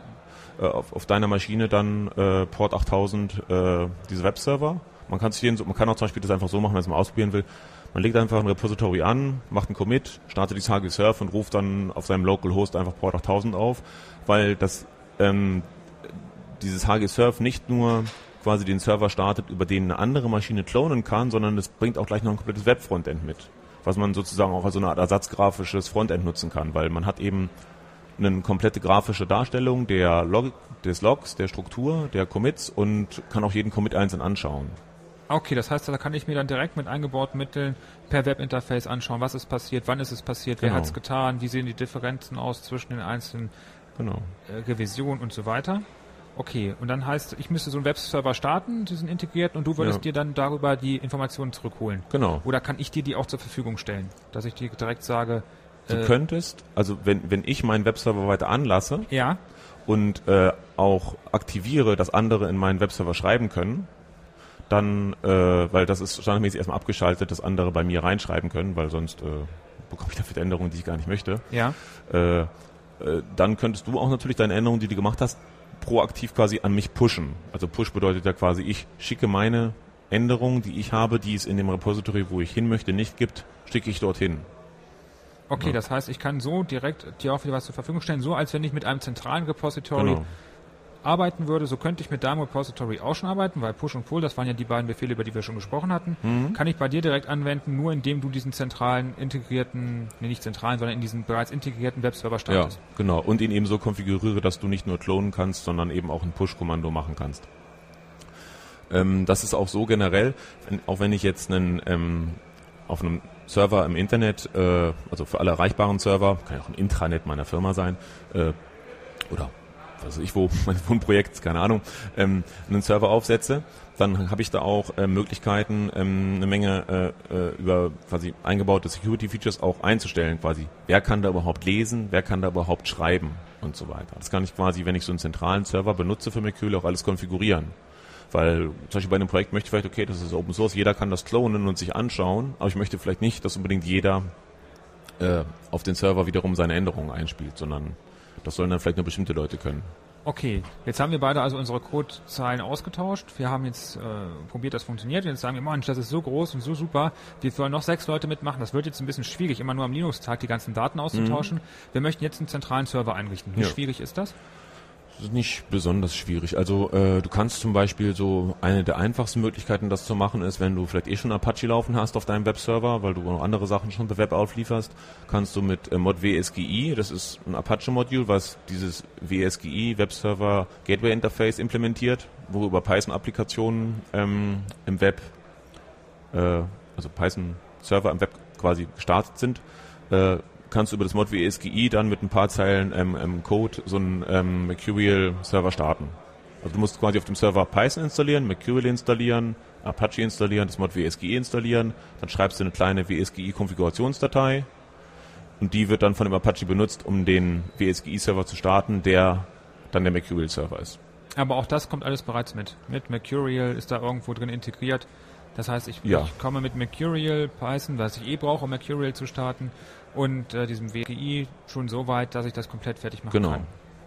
auf, auf deiner Maschine dann äh, Port achttausend äh, diese Webserver. Man kann sich jeden, man kann auch zum Beispiel das einfach so machen, wenn man es mal ausprobieren will. Man legt einfach ein Repository an, macht einen Commit, startet dieses H G Surf und ruft dann auf seinem Localhost einfach Port achttausend auf, weil das ähm, dieses H G Surf nicht nur quasi den Server startet, über den eine andere Maschine klonen kann, sondern es bringt auch gleich noch ein komplettes Web-Frontend mit, was man sozusagen auch als so eine Art ersatzgrafisches Frontend nutzen kann, weil man hat eben eine komplette grafische Darstellung der Log, des Logs, der Struktur, der Commits und kann auch jeden Commit einzeln anschauen. Okay, das heißt, da kann ich mir dann direkt mit eingebauten Mitteln per Webinterface anschauen, was ist passiert, wann ist es passiert, Genau. wer hat es getan, wie sehen die Differenzen aus zwischen den einzelnen Genau. äh, Revisionen und so weiter. Okay, und dann heißt, ich müsste so einen Webserver starten, die sind integriert und du würdest Ja. dir dann darüber die Informationen zurückholen. Genau. Oder kann ich dir die auch zur Verfügung stellen, dass ich dir direkt sage, Du äh, könntest, also wenn, wenn ich meinen Webserver weiter anlasse ja, und äh, auch aktiviere, dass andere in meinen Webserver schreiben können, dann, äh, weil das ist standardmäßig erstmal abgeschaltet, dass andere bei mir reinschreiben können, weil sonst äh, bekomme ich dafür Änderungen, die ich gar nicht möchte. ja, Äh, äh, dann könntest du auch natürlich deine Änderungen, die du gemacht hast, proaktiv quasi an mich pushen. Also Push bedeutet ja quasi, ich schicke meine Änderungen, die ich habe, die es in dem Repository, wo ich hin möchte, nicht gibt, schicke ich dorthin. okay, Ja. das heißt, ich kann so direkt dir auch wieder was zur Verfügung stellen, so als wenn ich mit einem zentralen Repository Genau. arbeiten würde, so könnte ich mit deinem Repository auch schon arbeiten, weil Push und Pull, das waren ja die beiden Befehle, über die wir schon gesprochen hatten, Mhm. kann ich bei dir direkt anwenden, nur indem du diesen zentralen, integrierten, nee, nicht zentralen, sondern in diesen bereits integrierten Webserver Ja, startest. genau. Und ihn eben so konfiguriere, dass du nicht nur klonen kannst, sondern eben auch ein Push-Kommando machen kannst. Ähm, das ist auch so generell, wenn, auch wenn ich jetzt einen ähm, auf einem Server im Internet, äh, also für alle erreichbaren Server, kann ja auch ein Intranet meiner Firma sein, äh, oder was weiß ich wo, mein Wohnprojekt, keine Ahnung, ähm, einen Server aufsetze, dann habe ich da auch äh, Möglichkeiten, ähm, eine Menge äh, äh, über quasi eingebaute Security-Features auch einzustellen, quasi. Wer kann da überhaupt lesen, wer kann da überhaupt schreiben und so weiter. Das kann ich quasi, wenn ich so einen zentralen Server benutze für Mercurial, auch alles konfigurieren. Weil zum Beispiel bei einem Projekt möchte ich vielleicht, okay, das ist Open Source, jeder kann das klonen und sich anschauen, aber ich möchte vielleicht nicht, dass unbedingt jeder äh, auf den Server wiederum seine Änderungen einspielt, sondern das sollen dann vielleicht nur bestimmte Leute können. Okay, jetzt haben wir beide also unsere Codezeilen ausgetauscht. Wir haben jetzt äh, probiert, das funktioniert. Und jetzt sagen wir, Mensch, das ist so groß und so super. Wir sollen noch sechs Leute mitmachen. Das wird jetzt ein bisschen schwierig, immer nur am Linux-Tag die ganzen Daten auszutauschen. Mhm. Wir möchten jetzt einen zentralen Server einrichten. Wie Ja. schwierig ist das? Das ist nicht besonders schwierig. Also äh, du kannst zum Beispiel so, eine der einfachsten Möglichkeiten, das zu machen, ist, wenn du vielleicht eh schon Apache laufen hast auf deinem Webserver, weil du noch andere Sachen schon per Web auflieferst, kannst du mit äh, Mod W S G I, das ist ein Apache-Modul, was dieses W S G I Webserver Gateway Interface implementiert, worüber Python-Applikationen ähm, im Web, äh, also Python-Server im Web quasi gestartet sind, äh, kannst du über das Mod W S G I dann mit ein paar Zeilen ähm, ähm, Code so einen ähm, Mercurial-Server starten. Also du musst quasi auf dem Server Python installieren, Mercurial installieren, Apache installieren, das Mod W S G I installieren, dann schreibst du eine kleine W S G I-Konfigurationsdatei und die wird dann von dem Apache benutzt, um den W S G I-Server zu starten, der dann der Mercurial-Server ist. Aber auch das kommt alles bereits mit. Mit Mercurial ist da irgendwo drin integriert. Das heißt, ich, Ja. ich komme mit Mercurial, Python, was ich eh brauche, um Mercurial zu starten, und äh, diesem W S G I schon so weit, dass ich das komplett fertig machen Genau. kann.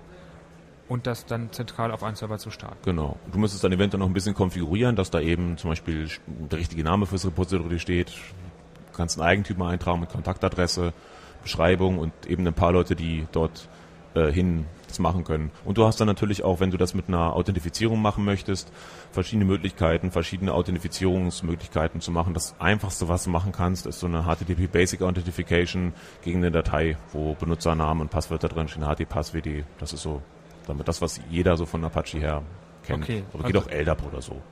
Und das dann zentral auf einen Server zu starten. Genau. Du müsstest dann eventuell noch ein bisschen konfigurieren, dass da eben zum Beispiel der richtige Name fürs Repository steht. Du kannst einen Eigentümer eintragen mit Kontaktadresse, Beschreibung und eben ein paar Leute, die dort äh, hin das machen können. Und du hast dann natürlich auch, wenn du das mit einer Authentifizierung machen möchtest, verschiedene Möglichkeiten, verschiedene Authentifizierungsmöglichkeiten zu machen. Das Einfachste, was du machen kannst, ist so eine H T T P Basic Authentification gegen eine Datei, wo Benutzernamen und Passwörter drin stehen, H T T P S W D. Das ist so Damit das, was jeder so von Apache her kennt. Okay, Aber geht also- auch L D A P oder so.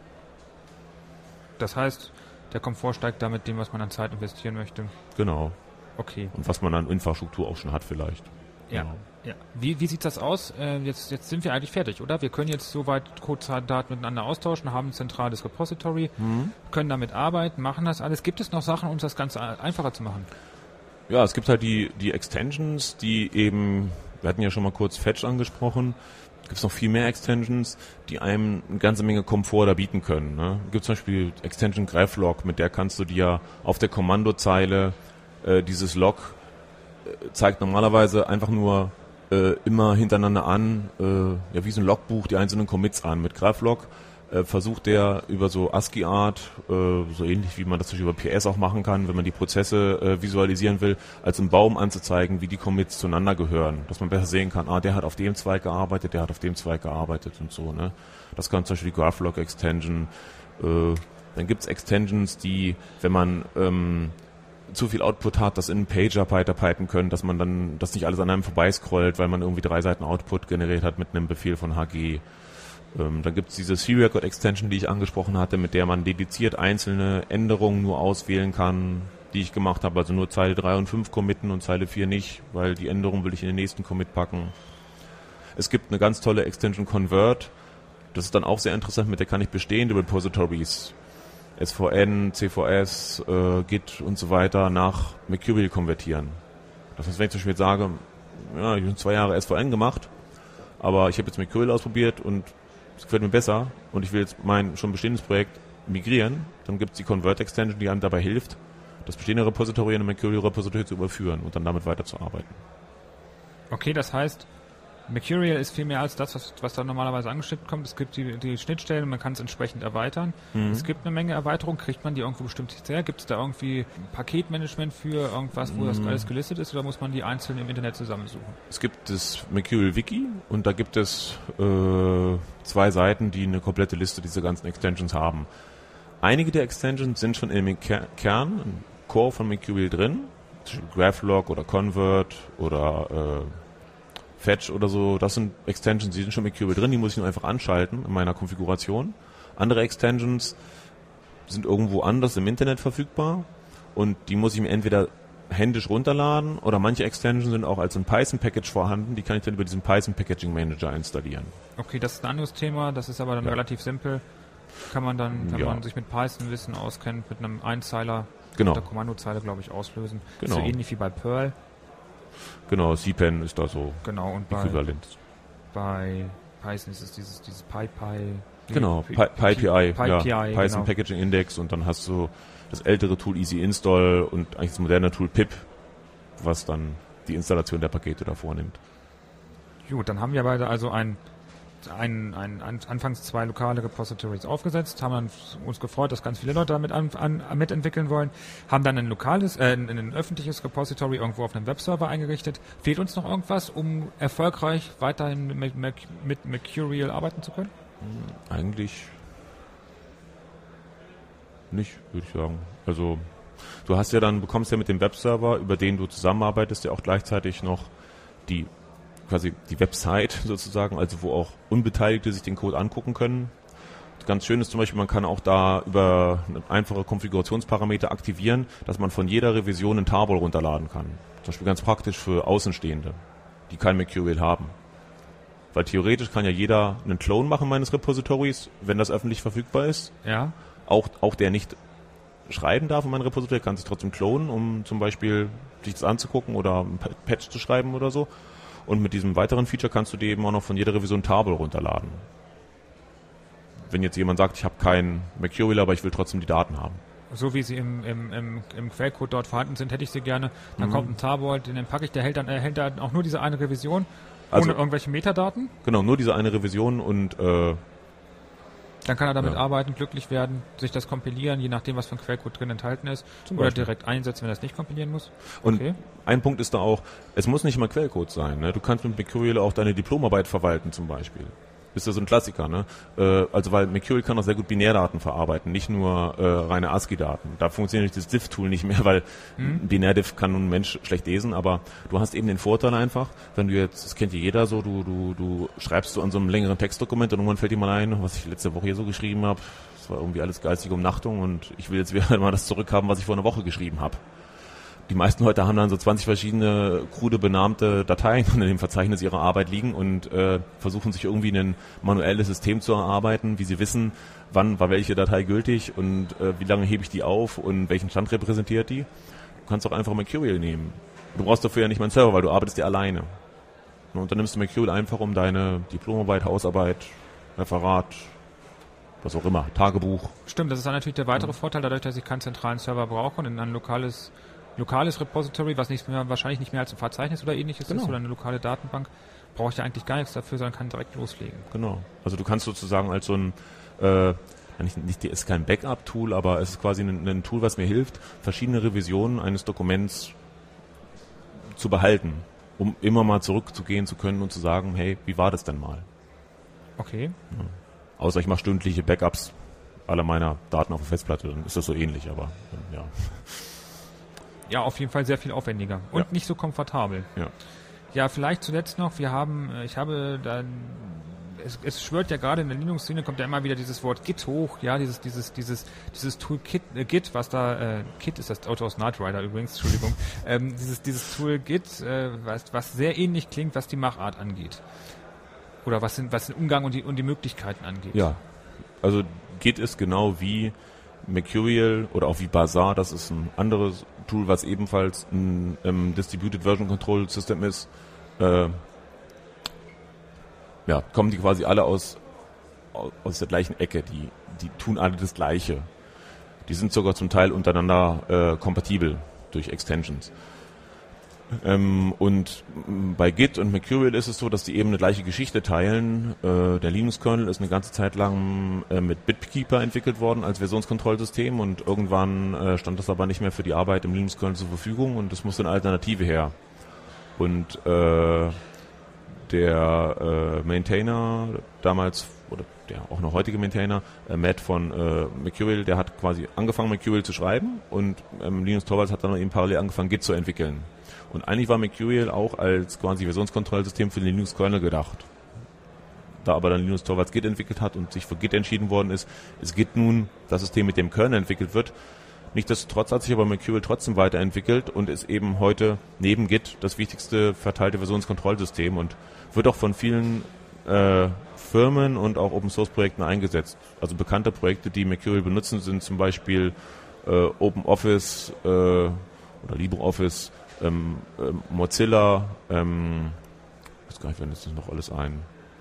Das heißt, der Komfort steigt da mit dem, was man an Zeit investieren möchte. Genau. Okay. Und was man an Infrastruktur auch schon hat vielleicht. Ja. Genau. Ja. Wie, wie sieht das aus? Äh, jetzt, jetzt sind wir eigentlich fertig, oder? Wir können jetzt soweit Codedaten miteinander austauschen, haben ein zentrales Repository, Mhm. können damit arbeiten, machen das alles. Gibt es noch Sachen, um das Ganze einfacher zu machen? Ja, es gibt halt die, die Extensions, die eben, wir hatten ja schon mal kurz Fetch angesprochen, gibt es noch viel mehr Extensions, die einem eine ganze Menge Komfort da bieten können. Ne? Es gibt zum Beispiel Extension GraphLog, mit der kannst du dir auf der Kommandozeile äh, dieses Log äh, zeigt normalerweise einfach nur äh, immer hintereinander an, äh, ja wie so ein Logbuch, die einzelnen Commits an. Mit GraphLog äh, versucht der über so ASCII-Art, äh, so ähnlich wie man das zum Beispiel über P S auch machen kann, wenn man die Prozesse äh, visualisieren will, als einen Baum anzuzeigen, wie die Commits zueinander gehören. Dass man besser sehen kann, ah, der hat auf dem Zweig gearbeitet, der hat auf dem Zweig gearbeitet und so. Ne? Das kann zum Beispiel die GraphLog-Extension. Äh, dann gibt's Extensions, die, wenn man ähm, zu viel Output hat, das in einen Pager weiterpipen können, dass man dann das nicht alles an einem vorbeiscrollt, weil man irgendwie drei Seiten Output generiert hat mit einem Befehl von H G. Ähm, dann gibt es diese C-Record-Extension, die ich angesprochen hatte, mit der man dediziert einzelne Änderungen nur auswählen kann, die ich gemacht habe, also nur Zeile drei und fünf committen und Zeile vier nicht, weil die Änderung will ich in den nächsten Commit packen. Es gibt eine ganz tolle Extension Convert, das ist dann auch sehr interessant, mit der kann ich bestehende Repositories, S V N, C V S, äh, Git und so weiter nach Mercurial konvertieren. Das heißt, wenn ich zum Beispiel jetzt sage, ja, ich habe zwei Jahre S V N gemacht, aber ich habe jetzt Mercurial ausprobiert und es gefällt mir besser und ich will jetzt mein schon bestehendes Projekt migrieren, dann gibt es die Convert-Extension, die einem dabei hilft, das bestehende Repository in ein Mercurial-Repository zu überführen und dann damit weiterzuarbeiten. Okay, das heißt, Mercurial ist viel mehr als das, was, was da normalerweise angeschnitten kommt. Es gibt die, die Schnittstellen, man kann es entsprechend erweitern. Mhm. Es gibt eine Menge Erweiterungen. Kriegt man die irgendwo bestimmt her? Gibt es da irgendwie ein Paketmanagement für irgendwas, wo Mhm. das alles gelistet ist, oder muss man die einzeln im Internet zusammensuchen? Es gibt das Mercurial Wiki und da gibt es äh, zwei Seiten, die eine komplette Liste dieser ganzen Extensions haben. Einige der Extensions sind schon in dem Ker- Kern, im Core von Mercurial drin, zum Beispiel GraphLog oder Convert oder äh, Fetch oder so. Das sind Extensions, die sind schon in Mercurial drin, die muss ich nur einfach anschalten in meiner Konfiguration. Andere Extensions sind irgendwo anders im Internet verfügbar und die muss ich mir entweder händisch runterladen oder manche Extensions sind auch als ein Python-Package vorhanden, die kann ich dann über diesen Python Packaging Manager installieren. Okay, das ist ein anderes Thema, das ist aber dann Ja. relativ simpel. Kann man dann, wenn Ja. man sich mit Python-Wissen auskennt, mit einem Einzeiler Genau. der Kommandozeile, glaube ich, auslösen. Genau. So ähnlich wie bei Perl. Genau, C P A N ist da so Genau, und bei, äquivalent. bei Python ist es dieses, dieses PyPy. Genau, P- Py- PyPI, PyPI, ja, Python genau. Packaging Index und dann hast du das ältere Tool Easy Install und eigentlich das moderne Tool Pip, was dann die Installation der Pakete da vornimmt. Gut, dann haben wir beide also ein, ein, ein, ein anfangs zwei lokale Repositories aufgesetzt, haben dann uns gefreut, dass ganz viele Leute damit an, an, mitentwickeln wollen, haben dann ein lokales, äh, ein, ein öffentliches Repository irgendwo auf einem Webserver eingerichtet. Fehlt uns noch irgendwas, um erfolgreich weiterhin mit, mit, mit Mercurial arbeiten zu können? Eigentlich nicht, würde ich sagen. Also du hast ja dann, bekommst ja mit dem Webserver, über den du zusammenarbeitest, ja auch gleichzeitig noch die quasi die Website sozusagen, also wo auch Unbeteiligte sich den Code angucken können. Ganz schön ist zum Beispiel, man kann auch da über einfache Konfigurationsparameter aktivieren, dass man von jeder Revision einen Tarball runterladen kann. Zum Beispiel ganz praktisch für Außenstehende, die kein Mercurial haben. Weil theoretisch kann ja jeder einen Clone machen meines Repositories, wenn das öffentlich verfügbar ist. Ja. Auch, auch der nicht schreiben darf in mein Repository, kann sich trotzdem klonen, um zum Beispiel sich das anzugucken oder ein Patch zu schreiben oder so. Und mit diesem weiteren Feature kannst du dir eben auch noch von jeder Revision Tarball runterladen. Wenn jetzt jemand sagt, ich habe kein Mercurial, aber ich will trotzdem die Daten haben. So wie sie im, im, im, im Quellcode dort vorhanden sind, hätte ich sie gerne. Dann Mhm. kommt ein Tarball, den packe ich, der hält dann, er hält dann auch nur diese eine Revision, Also- ohne irgendwelche Metadaten. Genau, nur diese eine Revision und äh, Dann kann er damit Ja. arbeiten, glücklich werden, sich das kompilieren, je nachdem, was für ein Quellcode drin enthalten ist. Zum Oder Beispiel. direkt einsetzen, wenn er es nicht kompilieren muss. Und Okay. ein Punkt ist da auch, es muss nicht immer Quellcode sein. Ne? Du kannst mit Mercurial auch deine Diplomarbeit verwalten zum Beispiel. ist ja so ein Klassiker, ne? Äh, also weil Mercurial kann auch sehr gut Binärdaten verarbeiten, nicht nur äh, reine ASCII-Daten. Da funktioniert das Diff-Tool nicht mehr, weil hm. Binärdiff kann ein Mensch schlecht lesen, aber du hast eben den Vorteil einfach, wenn du jetzt, das kennt ja jeder so, du du du schreibst so an so einem längeren Textdokument und irgendwann fällt dir mal ein, was ich letzte Woche hier so geschrieben habe, das war irgendwie alles geistige Umnachtung und ich will jetzt wieder mal das zurückhaben, was ich vor einer Woche geschrieben habe. Die meisten Leute haben dann so zwanzig verschiedene krude benannte Dateien in dem Verzeichnis ihrer Arbeit liegen und äh, versuchen sich irgendwie ein manuelles System zu erarbeiten, wie sie wissen, wann war welche Datei gültig und äh, wie lange hebe ich die auf und welchen Stand repräsentiert die. Du kannst auch einfach Mercurial nehmen. Du brauchst dafür ja nicht mal einen Server, weil du arbeitest ja alleine. Und dann nimmst du Mercurial einfach, um deine Diplomarbeit, Hausarbeit, Referat, was auch immer, Tagebuch. Stimmt, das ist dann natürlich der weitere ja. Vorteil, dadurch, dass ich keinen zentralen Server brauche und in ein lokales lokales Repository, was nicht mehr, wahrscheinlich nicht mehr als ein Verzeichnis oder ähnliches genau. ist oder eine lokale Datenbank, brauche ich ja eigentlich gar nichts dafür, sondern kann direkt loslegen. Genau. Also du kannst sozusagen als so ein, äh, nicht, nicht, ist kein Backup-Tool, aber es ist quasi ein, ein Tool, was mir hilft, verschiedene Revisionen eines Dokuments zu behalten, um immer mal zurückzugehen zu können und zu sagen, hey, wie war das denn mal? Okay. Ja. Außer ich mache stündliche Backups aller meiner Daten auf der Festplatte, dann ist das so ähnlich, aber ja. Ja, auf jeden Fall sehr viel aufwendiger und ja. nicht so komfortabel. Ja. Ja, vielleicht zuletzt noch, wir haben, ich habe dann, es, es schwört ja gerade in der Linux-Szene, kommt ja immer wieder dieses Wort Git hoch, ja, dieses, dieses, dieses, dieses Tool Git, äh, Git, was da, äh, Git ist das Auto aus Knight Rider übrigens, Entschuldigung, ähm, dieses, dieses Tool Git, äh, was, was sehr ähnlich klingt, was die Machart angeht. Oder was sind, was den Umgang und die, und die Möglichkeiten angeht. Ja. Also Git ist genau wie Mercurial oder auch wie Bazaar, das ist ein anderes Tool, was ebenfalls ein ähm, Distributed Version Control System ist. Äh, ja, kommen die quasi alle aus, aus der gleichen Ecke, die, die tun alle das Gleiche. Die sind sogar zum Teil untereinander äh, kompatibel durch Extensions. Ähm, und bei Git und Mercurial ist es so, dass die eben eine gleiche Geschichte teilen. Äh, der Linux-Kernel ist eine ganze Zeit lang äh, mit BitKeeper entwickelt worden als Versionskontrollsystem und irgendwann äh, stand das aber nicht mehr für die Arbeit im Linux-Kernel zur Verfügung und es musste eine Alternative her. Und äh, der äh, Maintainer damals, oder der auch noch heutige Maintainer, äh, Matt von äh, Mercurial, der hat quasi angefangen Mercurial zu schreiben und ähm, Linus Torvalds hat dann eben parallel angefangen Git zu entwickeln. Und eigentlich war Mercurial auch als quasi Versionskontrollsystem für den Linux-Kernel gedacht. Da aber dann Linus Torvalds Git entwickelt hat und sich für Git entschieden worden ist, ist Git nun das System, mit dem Kernel entwickelt wird. Nichtsdestotrotz hat sich aber Mercurial trotzdem weiterentwickelt und ist eben heute neben Git das wichtigste verteilte Versionskontrollsystem und wird auch von vielen äh, Firmen und auch Open-Source-Projekten eingesetzt. Also bekannte Projekte, die Mercurial benutzen, sind zum Beispiel äh, OpenOffice äh, oder LibreOffice, Ähm, ähm, Mozilla, ähm, ich weiß gar nicht, wenn jetzt das noch alles ein.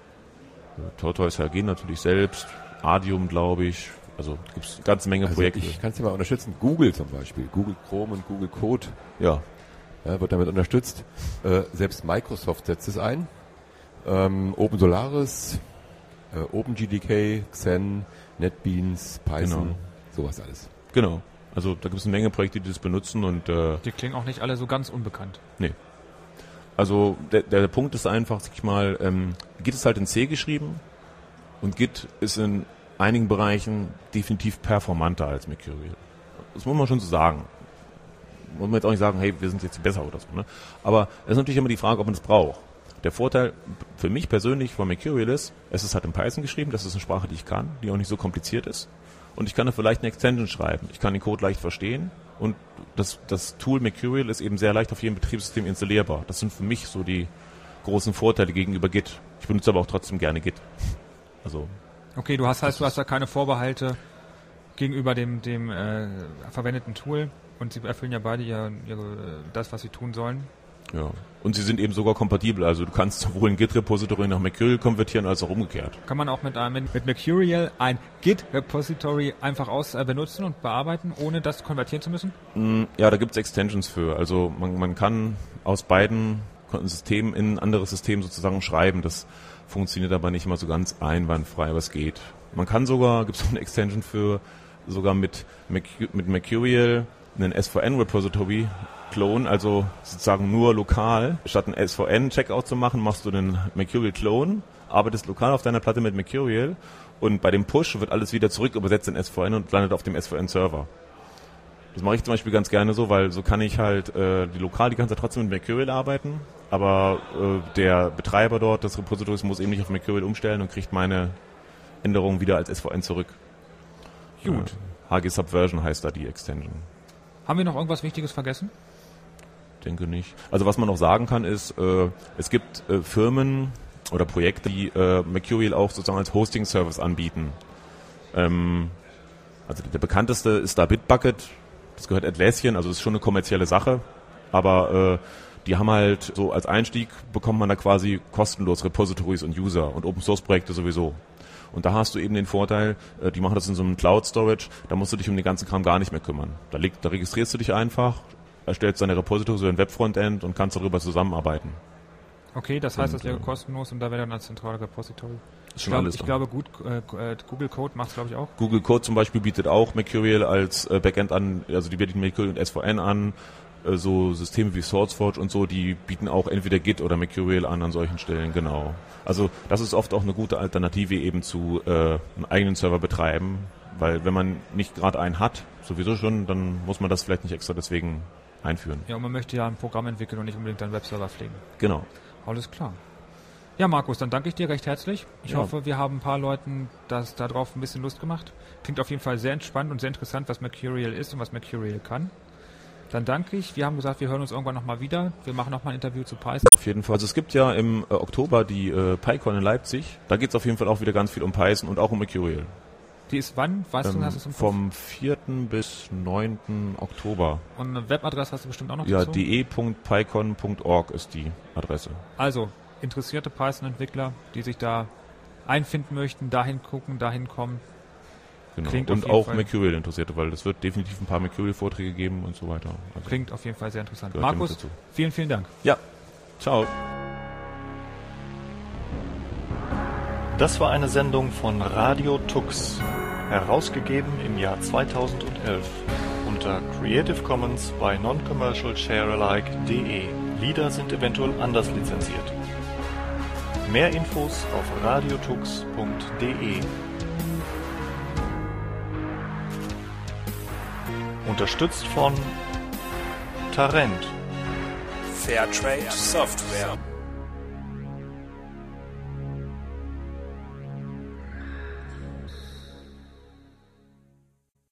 Äh, Tortoise H G natürlich selbst, Adium, glaube ich. Also gibt es eine ganze Menge also Projekte. Ich kann es dir mal unterstützen. Google zum Beispiel, Google Chrome und Google Code, ja, ja wird damit unterstützt. Äh, selbst Microsoft setzt es ein. Ähm, Open Solaris, äh, OpenGDK, Xen, NetBeans, Python, genau. Sowas alles. Genau. Also da gibt es eine Menge Projekte, die das benutzen und äh, die klingen auch nicht alle so ganz unbekannt. Nee. Also der, der Punkt ist einfach, sag ich mal, ähm, Git ist halt in C geschrieben und Git ist in einigen Bereichen definitiv performanter als Mercurial. Das muss man schon so sagen. Muss man jetzt auch nicht sagen, hey, wir sind jetzt besser oder so. Ne? Aber es ist natürlich immer die Frage, ob man es braucht. Der Vorteil für mich persönlich von Mercurial ist, es ist halt in Python geschrieben, das ist eine Sprache, die ich kann, die auch nicht so kompliziert ist. Und ich kann da vielleicht eine Extension schreiben. Ich kann den Code leicht verstehen und das, das Tool Mercurial ist eben sehr leicht auf jedem Betriebssystem installierbar. Das sind für mich so die großen Vorteile gegenüber Git. Ich benutze aber auch trotzdem gerne Git. Also. Okay, du hast heißt, du hast da keine Vorbehalte gegenüber dem, dem äh, verwendeten Tool und sie erfüllen ja beide ihr, ihre, das, was sie tun sollen. Ja. Und sie sind eben sogar kompatibel. Also du kannst sowohl ein Git-Repository nach Mercurial konvertieren, als auch umgekehrt. Kann man auch mit, äh, mit, mit Mercurial ein Git-Repository einfach aus äh, benutzen und bearbeiten, ohne das konvertieren zu müssen? Mm, ja, da gibt es Extensions für. Also man, man kann aus beiden Systemen in ein anderes System sozusagen schreiben. Das funktioniert aber nicht immer so ganz einwandfrei, aber es geht. Man kann sogar, gibt es auch eine Extension für, sogar mit, mit Mercurial einen S V N-Repository Clone, also sozusagen nur lokal. Statt einen S V N-Checkout zu machen, machst du einen Mercurial-Clone arbeitest lokal auf deiner Platte mit Mercurial und bei dem Push wird alles wieder zurück übersetzt in S V N und landet auf dem S V N-Server. Das mache ich zum Beispiel ganz gerne so, weil so kann ich halt äh, die lokal die ganze Zeit trotzdem mit Mercurial arbeiten, aber äh, der Betreiber dort des Repositoriums muss eben nicht auf Mercurial umstellen und kriegt meine Änderungen wieder als S V N zurück. Gut. Äh, H G Subversion heißt da die Extension. Haben wir noch irgendwas Wichtiges vergessen? Denke nicht. Also was man noch sagen kann ist, äh, es gibt äh, Firmen oder Projekte, die äh, Mercurial auch sozusagen als Hosting-Service anbieten. Ähm, also der bekannteste ist da Bitbucket. Das gehört Atlassian, also das ist schon eine kommerzielle Sache, aber äh, die haben halt so als Einstieg bekommt man da quasi kostenlos Repositories und User und Open-Source-Projekte sowieso. Und da hast du eben den Vorteil, äh, die machen das in so einem Cloud-Storage, da musst du dich um den ganzen Kram gar nicht mehr kümmern. Da, liegt, da registrierst du dich einfach, erstellst deine Repositories über ein Web-Frontend und kannst darüber zusammenarbeiten. Okay, das heißt, Und, das wäre äh, kostenlos und da wäre dann ein zentrales Repository. Ist Ich, schon glaub, alles ich da. glaube, gut, äh, Google Code macht es, glaube ich, auch. Google Code zum Beispiel bietet auch Mercurial als äh, Backend an, also die bieten Mercurial und S V N an, äh, so Systeme wie SourceForge und so, die bieten auch entweder Git oder Mercurial an an solchen Stellen, genau. Also das ist oft auch eine gute Alternative eben zu äh, einem eigenen Server betreiben, weil wenn man nicht gerade einen hat, sowieso schon, dann muss man das vielleicht nicht extra deswegen einführen. Ja, und man möchte ja ein Programm entwickeln und nicht unbedingt einen Webserver pflegen. Genau. Alles klar. Ja, Markus, dann danke ich dir recht herzlich. Ich Ja. hoffe, wir haben ein paar Leuten das darauf ein bisschen Lust gemacht. Klingt auf jeden Fall sehr entspannt und sehr interessant, was Mercurial ist und was Mercurial kann. Dann danke ich. Wir haben gesagt, wir hören uns irgendwann nochmal wieder. Wir machen nochmal ein Interview zu Python. Auf jeden Fall. Also es gibt ja im äh, Oktober die äh, PyCon in Leipzig. Da geht es auf jeden Fall auch wieder ganz viel um Python und auch um Mercurial. Die ist wann? Weißt Ähm, du, hast du es im Kopf? vom vierten bis neunten Oktober. Und eine Webadresse hast du bestimmt auch noch Ja, dazu? de punkt pycon punkt org ist die Adresse. Also, interessierte Python-Entwickler, die sich da einfinden möchten, dahin gucken, dahin kommen. Genau. Klingt auf Und jeden auch Fall- Mercurial Interessierte, weil es wird definitiv ein paar Mercurial-Vorträge geben und so weiter. Also Klingt auf jeden Fall sehr interessant. gehört Markus, damit dazu. vielen, vielen Dank. Ja, ciao. Das war eine Sendung von Radio Tux, herausgegeben im Jahr zweitausendelf unter Creative Commons by Non-Commercial Sharealike punkt de. Lieder sind eventuell anders lizenziert. Mehr Infos auf radiotux punkt de. Unterstützt von Tarent. Fairtrade Software.